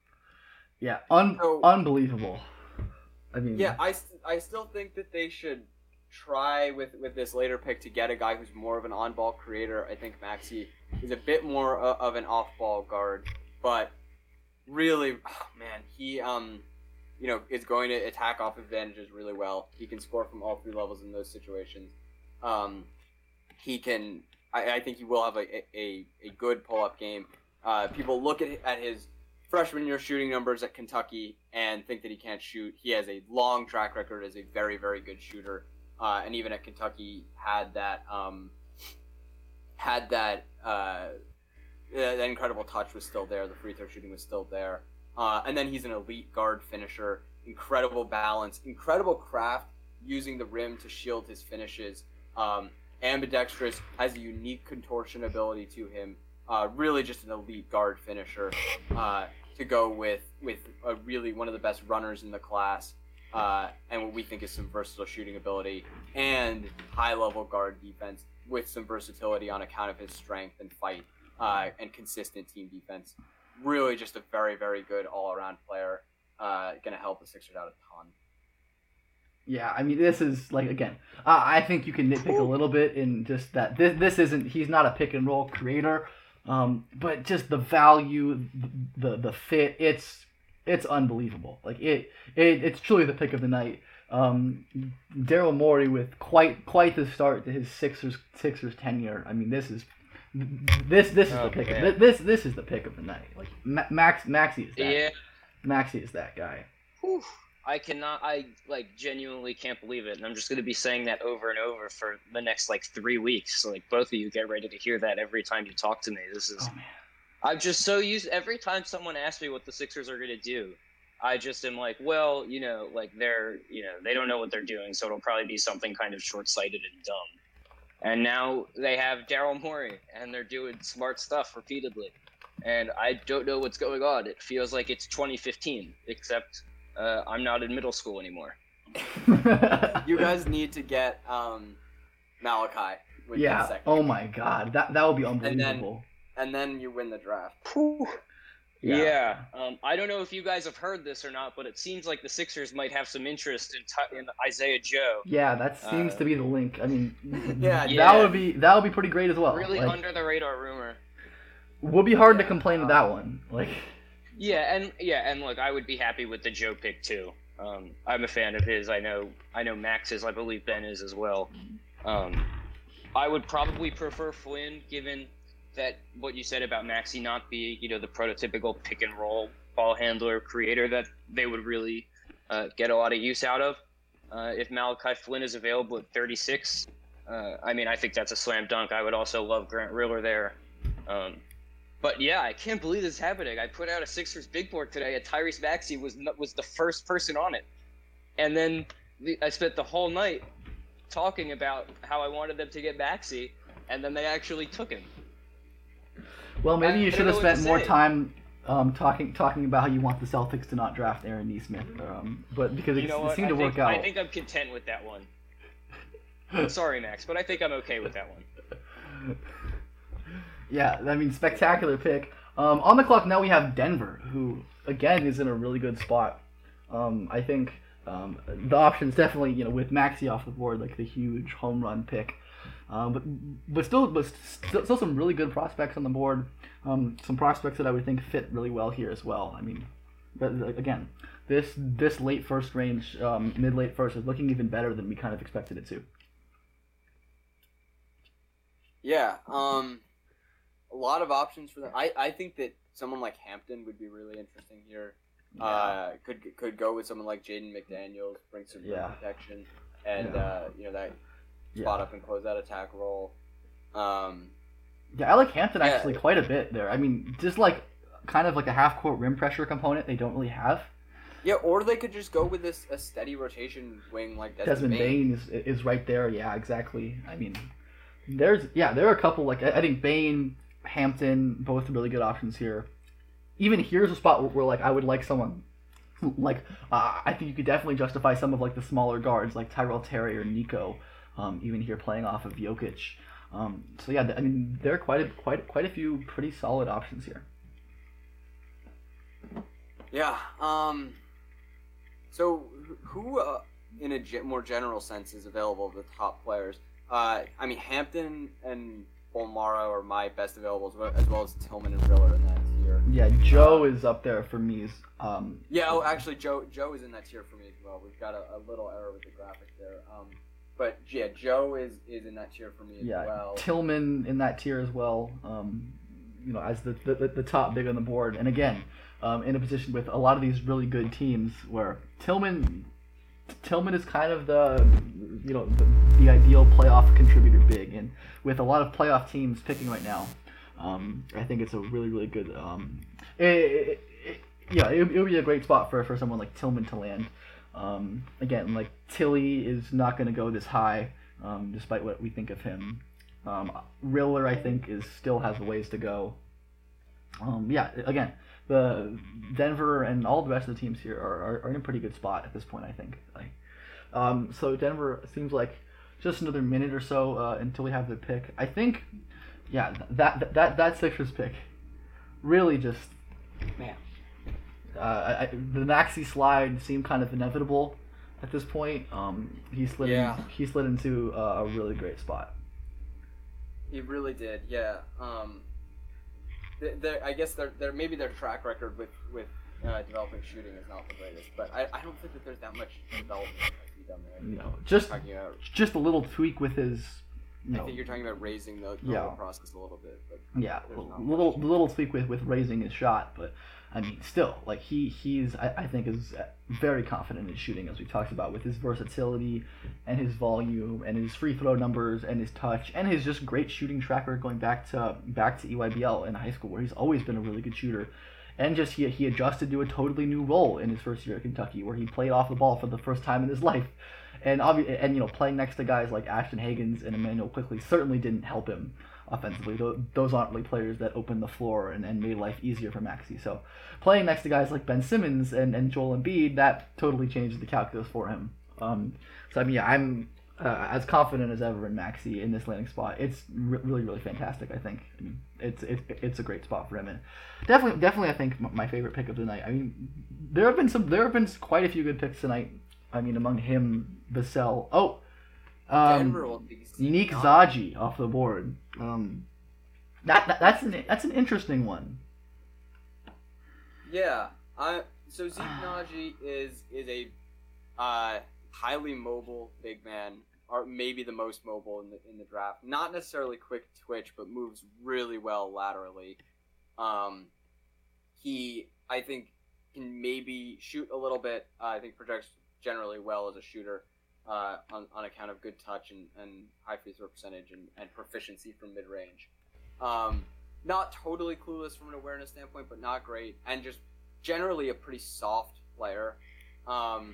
Yeah, un-
So-
unbelievable. I mean,
Yeah, I, st- I still think that they should try with, with this later pick to get a guy who's more of an on-ball creator. I think Maxey is a bit more uh, of an off-ball guard. but really, oh man, he um, you know, is going to attack off advantages really well. He can score from all three levels in those situations. Um, he can. I, I think he will have a a, a good pull up game. Uh, people look at at his freshman year shooting numbers at Kentucky and think that he can't shoot. He has a long track record as a very very good shooter, uh, and even at Kentucky had that um, had that uh, that incredible touch was still there. The free throw shooting was still there, uh, and then he's an elite guard finisher. Incredible balance, incredible craft using the rim to shield his finishes. Um, ambidextrous, has a unique contortion ability to him. Uh, really just an elite guard finisher uh, to go with with a really one of the best runners in the class, uh, and what we think is some versatile shooting ability and high level guard defense with some versatility on account of his strength and fight uh, and consistent team defense. Really just a very, very good all around player. Uh, going to help the Sixers out a ton.
Yeah, I mean, this is, like, again, uh, I think you can nitpick a little bit in just that this, this isn't, he's not a pick and roll creator, um, but just the value, the the fit, it's it's unbelievable. Like, it, it it's truly the pick of the night. Um, Daryl Morey with quite quite the start to his Sixers Sixers tenure. I mean, this is this this is
Oh,
the pick.
man.
Of, this this is the pick of the night. Like Ma- Max Maxi is that.
Yeah.
Maxi is that guy.
Whew. I cannot, I like genuinely can't believe it. And I'm just going to be saying that over and over for the next like three weeks. So like both of you get ready to hear that every time you talk to me. This is,
Oh man.
I'm just so used, every time someone asks me what the Sixers are going to do, I just am like, well, you know, like they're, you know, they don't know what they're doing. So it'll probably be something kind of short-sighted and dumb. And now they have Daryl Morey and they're doing smart stuff repeatedly. And I don't know what's going on. It feels like it's twenty fifteen, except uh, I'm not in middle school anymore.
You guys need to get um, Malachi with
Yeah.
that second.
Oh my God. That that would be
then-
unbelievable.
And then you win the draft.
Yeah.
Yeah. Um, I don't know if you guys have heard this or not, but it seems like the Sixers might have some interest in, t- in Isaiah Joe.
Yeah, that seems
Uh,
to be the link. I mean,
Yeah,
that
yeah.
would be that would be pretty great as well.
Really
like,
under the radar rumor.
would be hard to
Yeah,
complain with
uh,
that one. Like,
Yeah, and yeah, and look, I would be happy with the Joe pick too. Um, I'm a fan of his. I know, I know Max is. I believe Ben is as well. Um, I would probably prefer Flynn, given that what you said about Maxey not be, you know, the prototypical pick and roll ball handler creator that they would really uh, get a lot of use out of. Uh, if Malachi Flynn is available at thirty-six, uh, I mean, I think that's a slam dunk. I would also love Grant Riller there. Um, But yeah, I can't believe this is happening. I put out a Sixers big board today, and Tyrese Maxey was n- was the first person on it. And then the, I spent the whole night talking about how I wanted them to get Maxey, and then they actually took him.
well, maybe
I
you
don't
should have
know what to
spent more
say.
time um, talking talking about how you want the Celtics to not draft Aaron Nesmith. Um, but because it,
You know
it
what?
seemed
I
to
think,
work out.
I think I'm content with that one. Sorry, Max, but I think I'm okay with that one.
Yeah, I mean, spectacular pick. Um, on the clock now we have Denver, who again is in a really good spot. Um, I think um, the options definitely, you know, with Maxey off the board, like the huge home run pick. Um, but but still, but still, still some really good prospects on the board. Um, some prospects that I would think fit really well here as well. I mean, but like, again, this this late first range, um, mid late first is looking even better than we kind of expected it to.
Yeah, um, a lot of options for them. I, I think that someone like Hampton would be really interesting here. Uh, could could go with someone like Jaden McDaniels, bring some rim
Yeah.
protection, and
Yeah.
uh, you know that
Yeah.
spot up and close out attack role. Um,
Yeah, I like Hampton
Yeah.
actually quite a bit there. I mean, just like kind of like a half court rim pressure component they don't really have.
yeah, or they could just go with this a steady rotation wing like Desmond,
Desmond Bain is is right there. Yeah, exactly. I mean, there's yeah, there are a couple like I I think Bain, Hampton, both really good options here. Even here's a spot where, where like I would like someone who, like uh, I think you could definitely justify some of like the smaller guards like Tyrell Terry or Nico, um, even here playing off of Jokic. Um, so yeah, I mean there are quite a quite quite a few pretty solid options here.
Yeah. Um. So who, uh, in a ge- more general sense, is available of the top players? Uh, I mean Hampton and Bolmaro are my best available, as well as, well as Tillman and Riller in that tier.
Yeah, Joe is up there for me. Is, um,
Yeah. Oh, actually, Joe Joe is in that tier for me as well. We've got a, a little error with the graphic there. Um, but yeah, Joe is, is in that tier for me as
yeah,
well.
Tillman in that tier as well. Um, you know, as the, the the top big on the board, and again, um, in a position with a lot of these really good teams where Tillman. Tillman is kind of the, you know, the, the ideal playoff contributor big, and with a lot of playoff teams picking right now, um, I think it's a really, really good. Um, it, it, it, yeah, it, it would be a great spot for, for someone like Tillman to land. Um, again, like Tilly is not going to go this high, um, despite what we think of him. Um, Riller, I think, is still has a ways to go. Um, yeah, again. The Denver and all the rest of the teams here are, are, are in a pretty good spot at this point, I think. Like, um, so Denver seems like just another minute or so uh, until we have the pick. I think, yeah, that that that Sixers pick really just, man. Uh, I, the Maxey slide seemed kind of inevitable at this point. Um, he slid
Yeah.
in, he slid into a, a really great spot.
He really did. Yeah. Um, Their, I guess their, their maybe their track record with with uh, developing shooting is not the greatest, but I, I don't think that there's that much development I see down there.
You know, just
Talking about,
just a little tweak with his. You know,
I think you're talking about raising the, the
Yeah.
whole process a little bit, but
yeah,
there's not
little
much.
little tweak with, with raising his shot, but I mean, still, like he he's I, I think is very confident in his shooting, as we talked about, with his versatility and his volume and his free throw numbers and his touch and his just great shooting track record going back to back to E Y B L in high school, where he's always been a really good shooter, and just he he adjusted to a totally new role in his first year at Kentucky, where he played off the ball for the first time in his life, and obvi- and you know playing next to guys like Ashton Hagans and Emmanuel Quickley certainly didn't help him offensively. Those aren't really players that opened the floor and, and made life easier for Maxey. So playing next to guys like Ben Simmons and, and Joel Embiid, that totally changed the calculus for him. Um, so I mean, yeah, I'm uh, as confident as ever in Maxey in this landing spot. It's re- really, really fantastic. I think I mean, it's it, it's a great spot for him, and definitely, definitely, I think my favorite pick of the night. I mean, there have been some, there have been quite a few good picks tonight. I mean, among him, Vassell. Oh. Um,
Denver will be
Nick Zaji off the board. Um, that, that that's an that's an interesting one.
Yeah, I so Zeke Naji is is a uh, highly mobile big man, or maybe the most mobile in the in the draft. Not necessarily quick twitch, but moves really well laterally. Um, he I think can maybe shoot a little bit. Uh, I think projects generally well as a shooter. Uh, on, on account of good touch and, and high free throw percentage and, and proficiency from mid-range. Um, not totally clueless from an awareness standpoint, but not great. And just generally a pretty soft player. Um,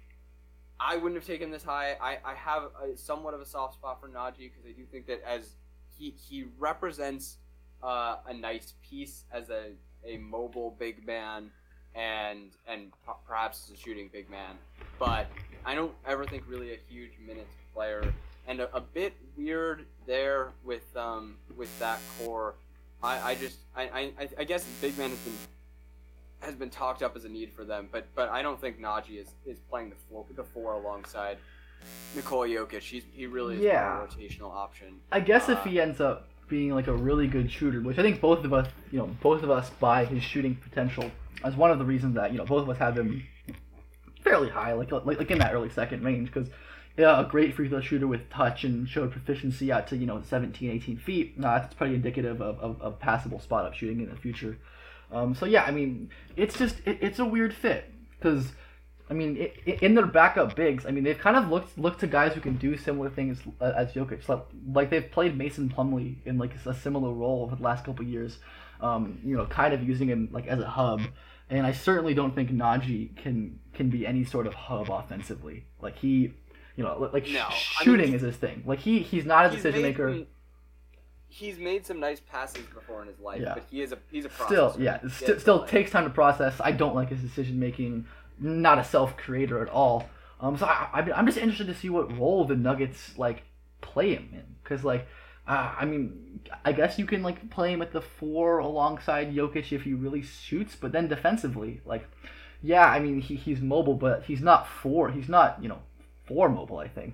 I wouldn't have taken this high. I, I have a, somewhat of a soft spot for Naji because I do think that as he, he represents uh, a nice piece as a, a mobile big man and and perhaps as a shooting big man. But I don't ever think really a huge minutes player, and a, a bit weird there with um with that core. I, I just I, I I guess big man has been has been talked up as a need for them, but but I don't think Naji is, is playing the four, the four alongside Nikola Jokic. He's he really is
Yeah.
a rotational option.
I guess
Uh,
if he ends up being like a really good shooter, which I think both of us, you know, both of us buy his shooting potential as one of the reasons that you know both of us have him fairly high, like like, like in that early second range, because yeah, a great free throw shooter with touch and showed proficiency out to you know seventeen, eighteen feet. No, that's pretty indicative of, of, of passable spot up shooting in the future. Um, so yeah, I mean, it's just it, it's a weird fit because I mean, it, it, in their backup bigs, I mean, they've kind of looked looked to guys who can do similar things uh, as Jokic. Like, like they've played Mason Plumlee in like a similar role over the last couple of years. Um, you know, kind of using him like as a hub. And I certainly don't think Naji can can be any sort of hub offensively. Like he, you know, like
No,
sh-
I
shooting
mean,
is his thing. Like he he's not a
He's
decision
made
maker.
some- He's made some nice passes before in his life,
Yeah.
but he is a he's a
Still,
processor.
yeah,
He
st-
gets
still
like-
takes time to process. I don't like his decision making. Not a self creator at all. Um, so I, I I'm just interested to see what role the Nuggets like play him in, because like. Uh, I mean, I guess you can like play him at the four alongside Jokic if he really shoots, but then defensively, like, yeah, I mean he, he's mobile, but he's not four. He's not you know four mobile. I think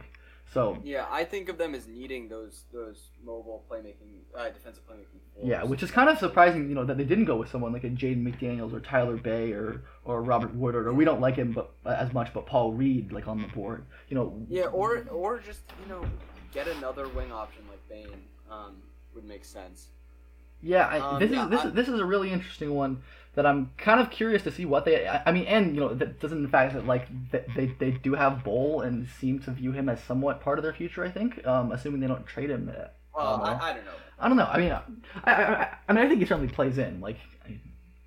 So
Yeah, I think of them as needing those those mobile playmaking, uh, defensive playmaking. Force.
yeah, which is kind of surprising, you know, that they didn't go with someone like a Jaden McDaniels or Tyler Bay or or Robert Woodard, or we don't like him but as much, but Paul Reed like on the board, you know.
Yeah, or or just you know get another wing option like Bane um, would make sense.
Yeah, I,
Um,
this
yeah,
is this
I-
is this is a really interesting one that I'm kind of curious to see what they. I, I mean, and you know, that doesn't the fact that like that they they do have Bull and seem to view him as somewhat part of their future. I think, um, assuming they don't trade him. uh,
Well,
don't know.
I, I don't know.
I don't know. I mean, I I, I, I mean, I think he certainly plays in like. I-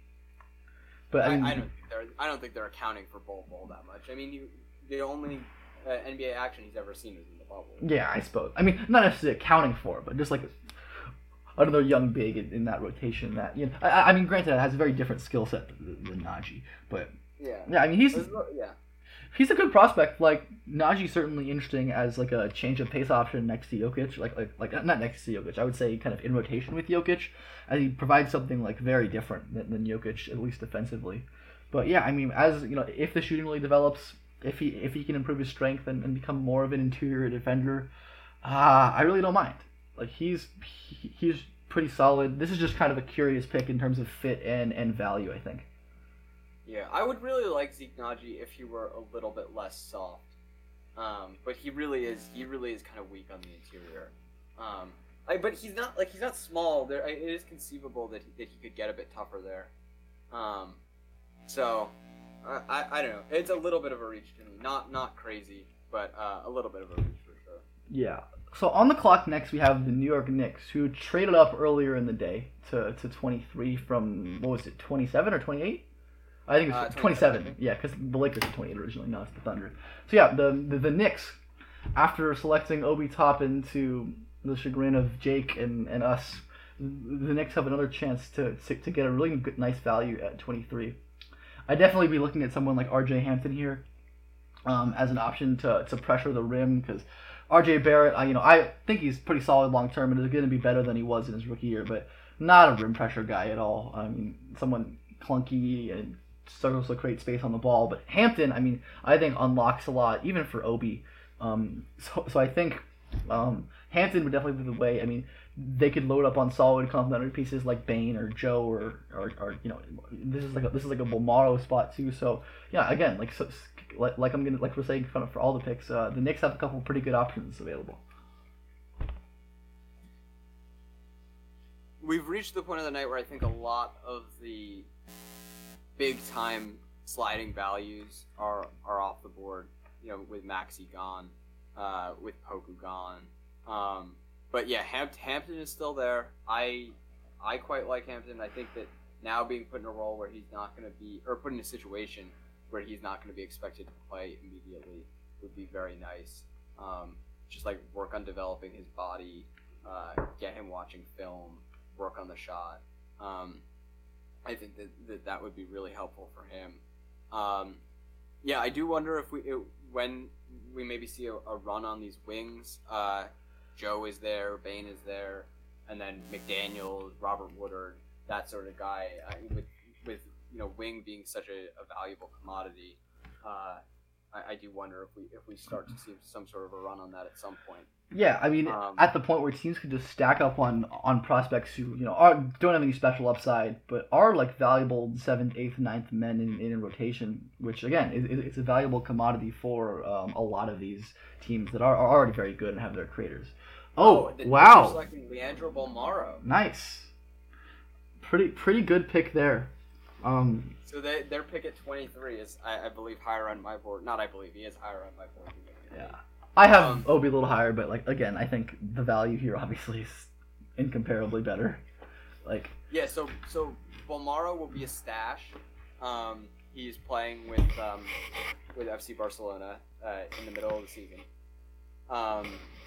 But I
I,
mean,
I don't think they're I don't think they're accounting for Bol Bol that much. I mean, you, the only uh, N B A action he's ever seen is in the bubble.
yeah, I suppose. I mean, not necessarily accounting for it, but just like another young big in, in that rotation. That you know, I, I mean, granted, it has a very different skill set than, than Najee, but
Yeah.
yeah, I mean, he's
Yeah.
he's a good prospect. Like Najee's certainly interesting as like a change of pace option next to Jokic. Like like like not next to Jokic. I would say kind of in rotation with Jokic, as he provides something like very different than, than Jokic, at least defensively. But yeah, I mean, as you know, if the shooting really develops, if he if he can improve his strength and, and become more of an interior defender, uh, I really don't mind. Like he's he, he's pretty solid. This is just kind of a curious pick in terms of fit and, and value, I think.
Yeah, I would really like Zeke Naji if he were a little bit less soft. Um, but he really is. He really is kind of weak on the interior. Um, I, but he's not like he's not small. There, it is conceivable that he, that he could get a bit tougher there. Um, so I, I, I don't know. It's a little bit of a reach to me. Not not crazy, but uh, a little bit of a reach for sure.
Yeah. So on the clock next, we have the New York Knicks, who traded up earlier in the day to, to twenty-three from, what was it, twenty-seven or twenty-eight? I think it was
Uh,
twenty-seven.
twenty-seven.
Yeah, because the Lakers were twenty-eight originally, now it's the Thunder. So yeah, the the, the Knicks, after selecting Obi Toppin to the chagrin of Jake and, and us, the Knicks have another chance to, to, to get a really good, nice value at twenty-three. I'd definitely be looking at someone like R J Hampton here um, as an option to, to pressure the rim, because R J Barrett, I, you know, I think he's pretty solid long term and is going to be better than he was in his rookie year, but not a rim pressure guy at all. I mean, someone clunky and struggles to create space on the ball. But Hampton, I mean, I think unlocks a lot, even for Obi. Um, so, so I think um, Hampton would definitely be the way. I mean, they could load up on solid complementary pieces like Bane or Joe or, or, or you know, this is like a, this is like a Bomaro spot too. So yeah, again, like so, like, like I'm gonna like we're saying for, for all the picks, uh, the Knicks have a couple pretty good options available.
We've reached the point of the night where I think a lot of the big time sliding values are are off the board. You know, with Maxey gone, uh, with Poku gone. Um, but yeah, Hamp- Hampton is still there. I I quite like Hampton. I think that now being put in a role where he's not going to be, or put in a situation where he's not going to be expected to play immediately would be very nice. Um, just like work on developing his body, uh, get him watching film, work on the shot. Um, I think that, that that would be really helpful for him. Um, yeah, I do wonder if we it, when we maybe see a, a run on these wings. Uh, Joe is there, Bane is there, and then McDaniels, Robert Woodard, that sort of guy. I, with with you know wing being such a, a valuable commodity, uh, I, I do wonder if we if we start to see some sort of a run on that at some point.
Yeah, I mean,
Um,
at the point where teams could just stack up on on prospects who you know are, don't have any special upside, but are like valuable seventh, eighth, ninth men in, in rotation, which again is it's a valuable commodity for um, a lot of these teams that are, are already very good and have their creators. Oh,
the Knicks are
wow,
selecting Leandro Bolmaro.
nice, pretty pretty good pick there. Um,
So they, their pick at twenty-three is, I, I believe, higher on my board. Not I believe, he is higher on my board.
yeah, I have
Um,
Obi a little higher, but like again, I think the value here obviously is incomparably better. Like.
Yeah, so so Bolmaro will be a stash. Um, he's playing with um, with F C Barcelona uh, in the middle of the season. Um,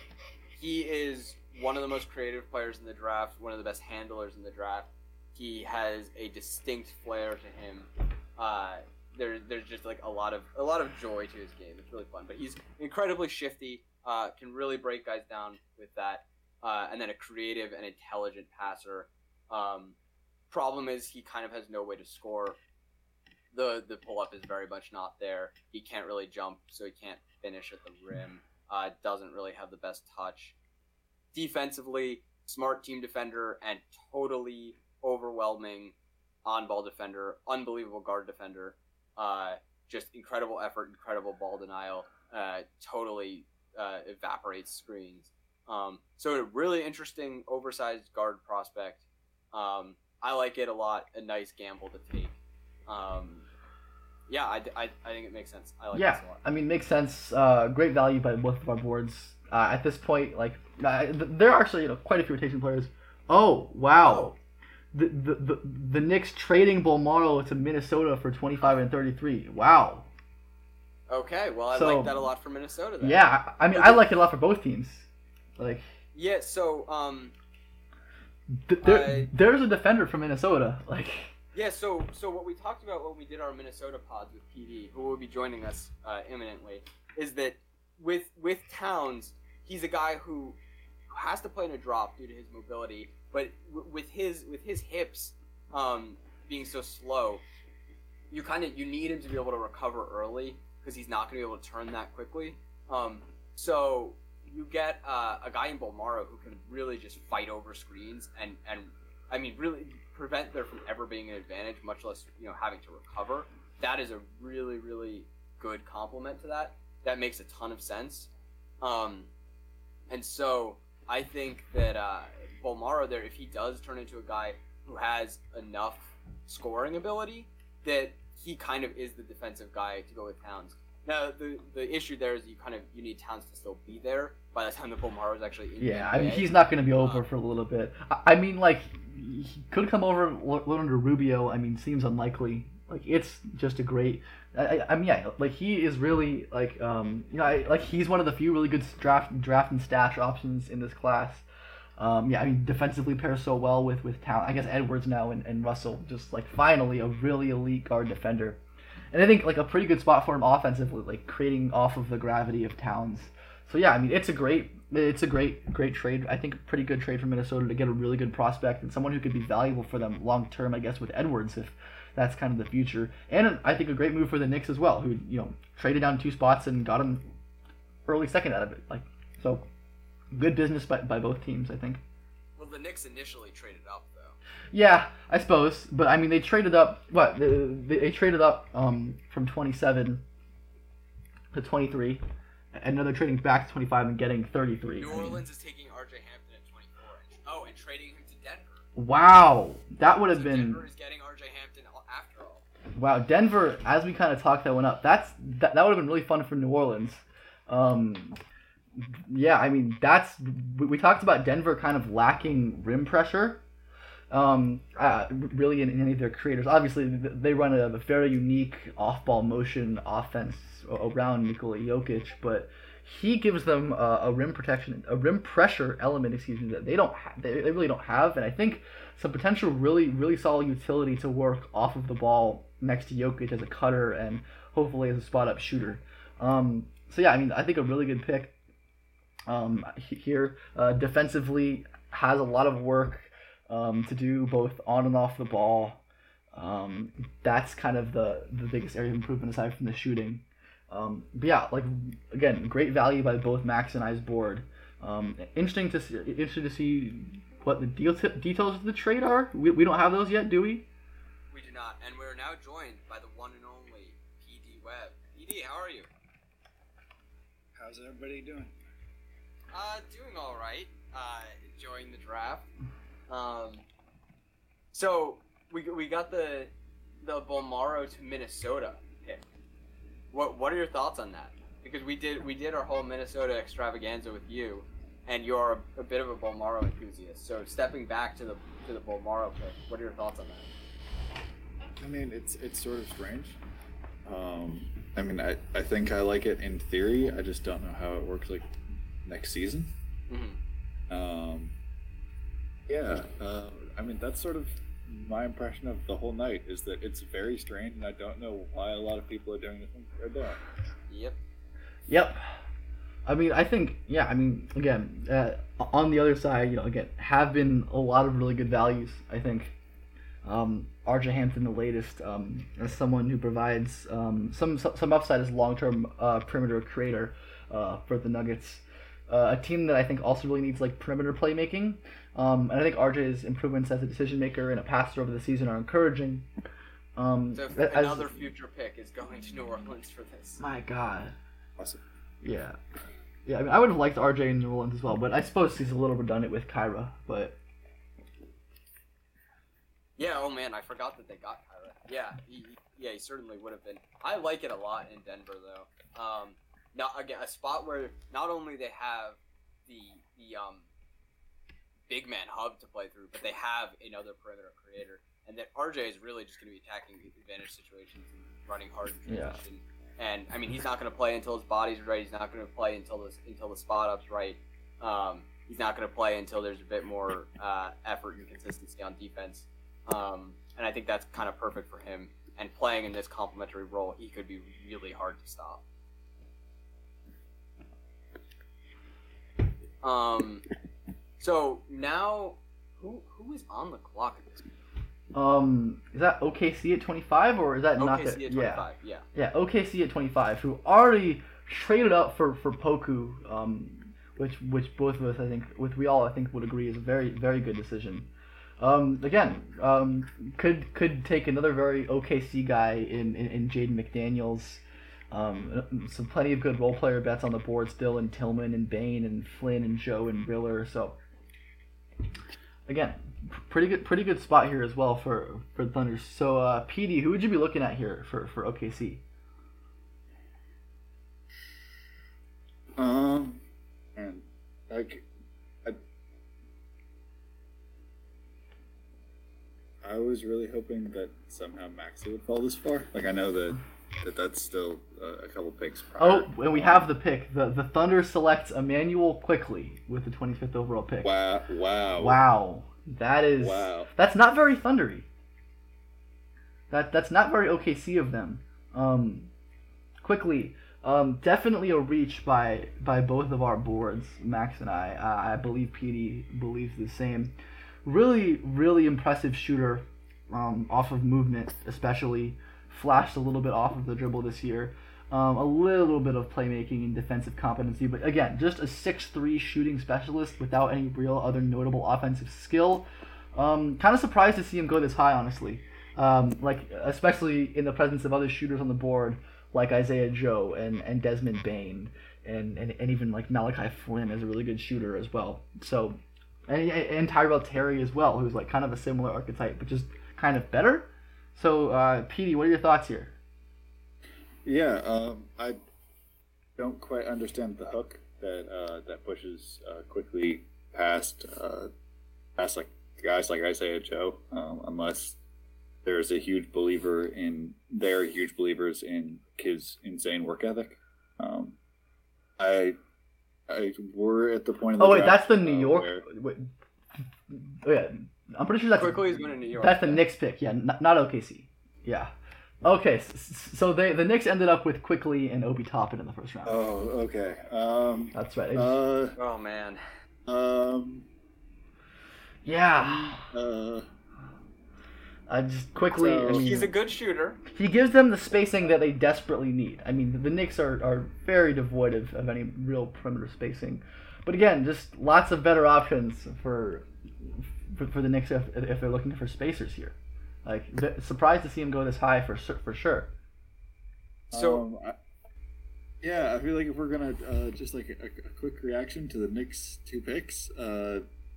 he is one of the most creative players in the draft, one of the best handlers in the draft. He has a distinct flair to him. Uh, there, there's just like a lot of a lot of joy to his game. It's really fun. But he's incredibly shifty. Uh, can really break guys down with that. Uh, and then a creative and intelligent passer. Um, problem is he kind of has no way to score. The the pull up is very much not there. He can't really jump, so he can't finish at the rim. uh, doesn't really have the best touch. Defensively, smart team defender and totally overwhelming on-ball defender, unbelievable guard defender, uh, just incredible effort, incredible ball denial, uh, totally uh, evaporates screens. Um, so a really interesting oversized guard prospect. Um, I like it a lot, a nice gamble to take. Um, yeah, I, I, I think it makes sense. I like
yeah,
this a lot.
I mean, makes sense. Uh, great value by both of our boards. Uh, at this point, like, uh, th- there are actually, you know, quite a few rotation players. Oh, wow.
Oh.
The, the, the, the Knicks trading Bolmaro to Minnesota for twenty-five and thirty-three. Wow.
Okay, well, I
So-
like that a lot for Minnesota then.
Yeah, I I mean, I like it a lot for both teams. Like,
Yeah, so, um,
th- there,
I-
there's a defender from Minnesota. Like,
yeah, so so what we talked about when we did our Minnesota pods with P D, who will be joining us uh, imminently, is that with with Towns, he's a guy who, who has to play in a drop due to his mobility, but w- with his with his hips um, being so slow, you kind of you need him to be able to recover early because he's not going to be able to turn that quickly. Um, so you get uh, a guy in Bolmaro who can really just fight over screens and and I mean really prevent there from ever being an advantage, much less you know having to recover. That is a really really good complement to that. That makes a ton of sense. Um, and so I think that uh, Bolmaro there, if he does turn into a guy who has enough scoring ability, that he kind of is the defensive guy to go with Towns. Now the the issue there is you kind of you need Towns to still be there by the time the Bolmaro is actually in.
yeah,
the
I mean,
N B A.
he's not going to be over
Um,
for a little bit. I, I mean, like, he could come over lo- lo- under Rubio. I mean, seems unlikely. Like, it's just a great. I, I- I mean, yeah, like he is really like, um, you know, I, like he's one of the few really good draft draft and stash options in this class. Um, yeah, I mean, defensively pairs so well with with Town. I guess Edwards now and, and Russell, just like finally a really elite guard defender. And I think like a pretty good spot for him offensively, like creating off of the gravity of Towns. So yeah, I mean it's a great it's a great great trade. I think a pretty good trade for Minnesota to get a really good prospect and someone who could be valuable for them long term, I guess, with Edwards if that's kind of the future. And I think a great move for the Knicks as well, who, you know, traded down two spots and got him early second out of it. Like, so good business by, by both teams, I think.
Well, the Knicks initially traded up though.
Yeah, I suppose, but I mean they traded up. What they, they traded up um, from twenty-seven to twenty-three, and now they're trading back to twenty-five and getting thirty-three.
New
I mean,
Orleans is taking R J Hampton at twenty-four. And, oh, and trading him to Denver.
wow, that would have
So
been
Denver is getting R J Hampton al- after all.
wow. Denver, as we kind of talked that one up, that's that, that would have been really fun for New Orleans. Um, yeah, I mean that's we, we talked about Denver kind of lacking rim pressure. Um, uh, really in, in any of their creators. Obviously, th- they run a, a very unique off-ball motion offense a- around Nikola Jokic, but he gives them a, a rim protection, a rim pressure element, excuse me, that they don't, ha- they, they really don't have, and I think some potential really, really solid utility to work off of the ball next to Jokic as a cutter and hopefully as a spot-up shooter. Um, so yeah, I mean, I think a really good pick um, he- here. Uh, defensively, has a lot of work. Um, to do both on and off the ball. Um, that's kind of the, the biggest area of improvement aside from the shooting. Um, but yeah, like again, great value by both Max and I's board. Um, interesting to see, interesting to see what the deal t- details of the trade are. We, we don't have those yet, do we?
We do not, and we're now joined by the one and only P D Webb. P D, how are you?
How's everybody doing?
Uh, doing all right. Uh, enjoying the draft. Um, so we we got the the Bolmaro to Minnesota pick. What what are your thoughts on that? Because we did we did our whole Minnesota extravaganza with you, and you're a, a bit of a Bolmaro enthusiast. So stepping back to the to the Bolmaro pick, what are your thoughts on that?
I mean, it's it's sort of strange. Um, I mean, I, I think I like it in theory. I just don't know how it works like next season.
Mm-hmm.
Um, yeah, uh, I mean, that's sort of my impression of the whole night is that it's very strange, and I don't know why a lot of people are doing the things they're doing.
Yep.
Yep. I mean, I think, yeah, I mean, again, uh, on the other side, you know, again, have been a lot of really good values, I think. Um, R J Hampton, the latest, um, as someone who provides um, some some upside as a long-term uh, perimeter creator. uh, for the Nuggets. Uh, a team that I think also really needs like perimeter playmaking. Um, and I think R J's improvements as a decision maker and a passer over the season are encouraging. Um,
So
as-
another future pick is going to New Orleans for this.
My God.
Awesome.
Yeah. Yeah, I mean, I would have liked R J in New Orleans as well, but I suppose he's a little redundant with Kyra. But
Yeah, oh man, I forgot that they got Kyra. Yeah, he, yeah, he certainly would have been. I like it a lot in Denver, though. Um, now again, a spot where not only they have the the um big man hub to play through, but they have another perimeter creator, and that R J is really just going to be attacking advantage situations and running hard in
Yeah.
transition. And I mean, he's not going to play until his body's right. He's not going to play until the until the spot up's right. Um, he's not going to play until there's a bit more uh, effort and consistency on defense. Um, and I think that's kind of perfect for him. And playing in this complementary role, he could be really hard to stop. Um, so now, who who is on the clock at this point?
um, is that O K C at twenty-five or is that not
O K
that?
C at
Yeah.
twenty-five, yeah.
Yeah, O K C at twenty-five, who already traded up for for Poku, um, which which both of us I think, with we all I think would agree is a very very good decision. Um, again, um, could could take another very O K C guy in in, in Jaden McDaniels. Um, some plenty of good role player bets on the board still in Tillman and Bain and Flynn and Joe and Riller. So again, pretty good pretty good spot here as well for for the Thunders. So uh, P D, who would you be looking at here for for O K C?
Um, and like, I, I was really hoping that somehow Maxey would fall this far. Like, I know that, that that's still a, a couple picks prior.
Oh, and we have the pick. The the Thunder selects Emmanuel Quickly with the twenty-fifth overall pick.
Wow! Wow!
Wow. That is
Wow.
That's not very Thundery. That that's not very O K C of them. Um, Quickly, um, definitely a reach by by both of our boards, Max and I. Uh, I believe P D believes the same. Really, really impressive shooter, um, off of movement, especially. Flashed a little bit off of the dribble this year. Um, a little bit of playmaking and defensive competency, but again, just a six three shooting specialist without any real other notable offensive skill. Um, kind of surprised to see him go this high, honestly. Um, like, especially in the presence of other shooters on the board, like Isaiah Joe and, and Desmond Bain, and, and, and even like Malachi Flynn is a really good shooter as well. So, and, and Tyrell Terry as well, who's like kind of a similar archetype, but just kind of better. So, uh, Petey, what are your thoughts here?
Yeah, um, I don't quite understand the hook that uh, that pushes uh, quickly past uh, past like guys like Isaiah Joe, um, unless there's a huge believer in they're huge believers in his insane work ethic. Um, I, I we're at the point. Of the
Oh wait,
draft,
that's the New
uh,
York.
where-
Wait, oh, yeah, I'm pretty sure that's
Quickly is going to New York.
That's the Knicks pick, yeah, not, not O K C. Yeah. Okay, s- s- so they the Knicks ended up with Quickly and Obi Toppin in the first round.
Oh, okay. Um,
That's right. It-
uh,
Oh man.
um,
yeah.
uh,
I just quickly.
So-
I mean,
He's a good shooter.
he gives them the spacing that they desperately need. I mean, the Knicks are, are very devoid of, of any real perimeter spacing. But again, just lots of better options for for, for the Knicks if, if they're looking for spacers here. Like, th- surprised to see him go this high for sur- for sure.
So
um, I, yeah, I feel like if we're gonna uh, just like a, a quick reaction to the Knicks two picks, uh,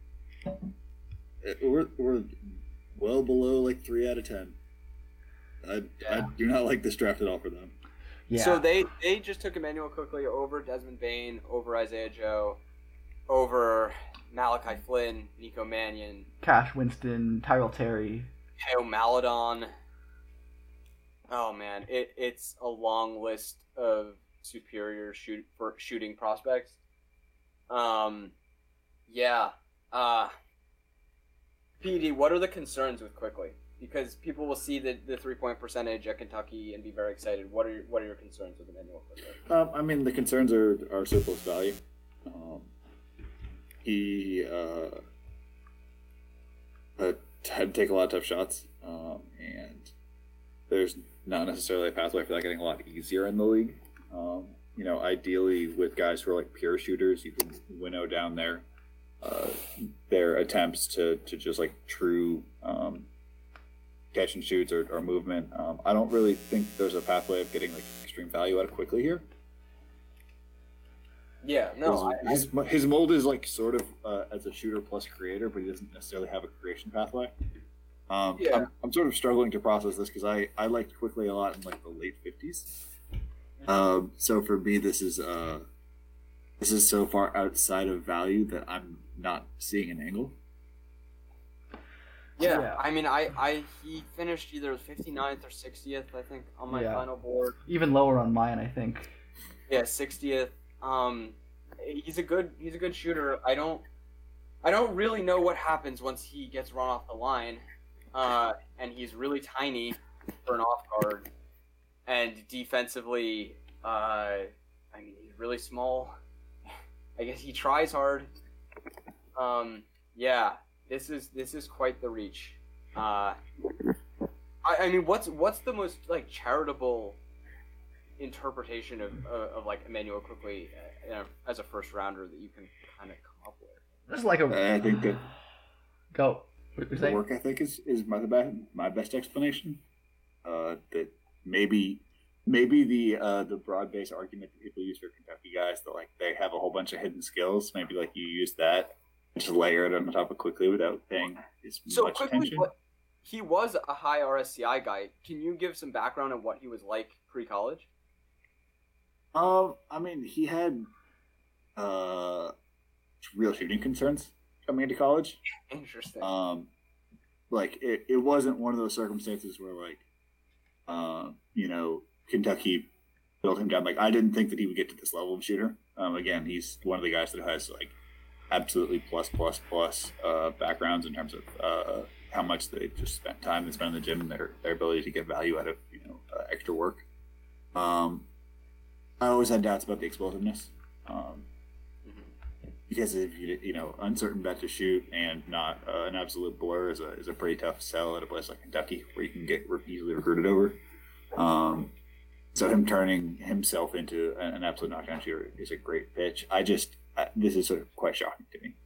it- we're we're well below like three out of ten. I
Yeah.
I do not like this draft at all for them.
Yeah.
So they they just took Emmanuel Quickly over Desmond Bain, over Isaiah Joe, over Malachi Flynn, Nico Mannion,
Cash Winston, Tyrell Terry.
Teo Maladon. Oh man, it it's a long list of superior shoot for shooting prospects. Um, yeah. Uh, P D, what are the concerns with Quickly? Because people will see the, the three point percentage at Kentucky and be very excited. What are your, what are your concerns with Emmanuel Quickly?
Um, I mean, the concerns are, are surplus value. Um, he uh, uh, had to take a lot of tough shots, um, and there's not necessarily a pathway for that getting a lot easier in the league. Um, you know, ideally with guys who are like pure shooters, you can winnow down their uh, their attempts to, to just like true um, catch and shoots or, or movement. Um, I don't really think there's a pathway of getting like extreme value out of Quickly here.
Yeah, no,
his,
I,
his, his mold is like sort of uh, as a shooter plus creator, but he doesn't necessarily have a creation pathway. Um,
Yeah.
I'm, I'm sort of struggling to process this because I, I liked Quickly a lot in like the late fifties. Um, so for me, this is uh, this is so far outside of value that I'm not seeing an angle.
yeah,
Yeah.
I mean, I, I he finished either fifty-ninth or sixtieth, I think, on my
Yeah.
final board.
Even lower on mine, I think.
Yeah, sixtieth. Um, he's a good he's a good shooter. I don't I don't really know what happens once he gets run off the line, uh, and he's really tiny for an off guard, and defensively, uh, I mean he's really small. I guess he tries hard. Um, yeah, this is this is quite the reach. Uh, I, I mean, what's what's the most like charitable interpretation of, of, of like Emmanuel Quickly uh, you know, as a first rounder that you can kind of come up with?
This is like a.
I think that
Go. What you're
the
saying?
work ethic is, is my best my best explanation. Uh, that maybe maybe the uh, the broad based argument that people use for Kentucky guys that like they have a whole bunch of hidden skills. Maybe like you use that and just layer it on top of Quickly without paying as
So
much
Quickly,
attention.
what- he was a high R S C I guy. Can you give some background on what he was like pre-college?
Um, I mean, he had uh, real shooting concerns coming into college.
Interesting.
Um, like it, it wasn't one of those circumstances where like, uh, you know, Kentucky built him down. Like I didn't think that he would get to this level of shooter. Um, again, he's one of the guys that has like absolutely plus plus plus uh, backgrounds in terms of uh, how much they just spent time and spent in the gym and their their ability to get value out of you know uh, extra work. Um, I always had doubts about the explosiveness. Um, because if you you know uncertain bet to shoot and not uh, an absolute blur is a is a pretty tough sell at a place like Kentucky where you can get re- easily recruited over. Um, so him turning himself into an, an absolute knockdown shooter is a great pitch. I just I, this is sort of quite shocking to me.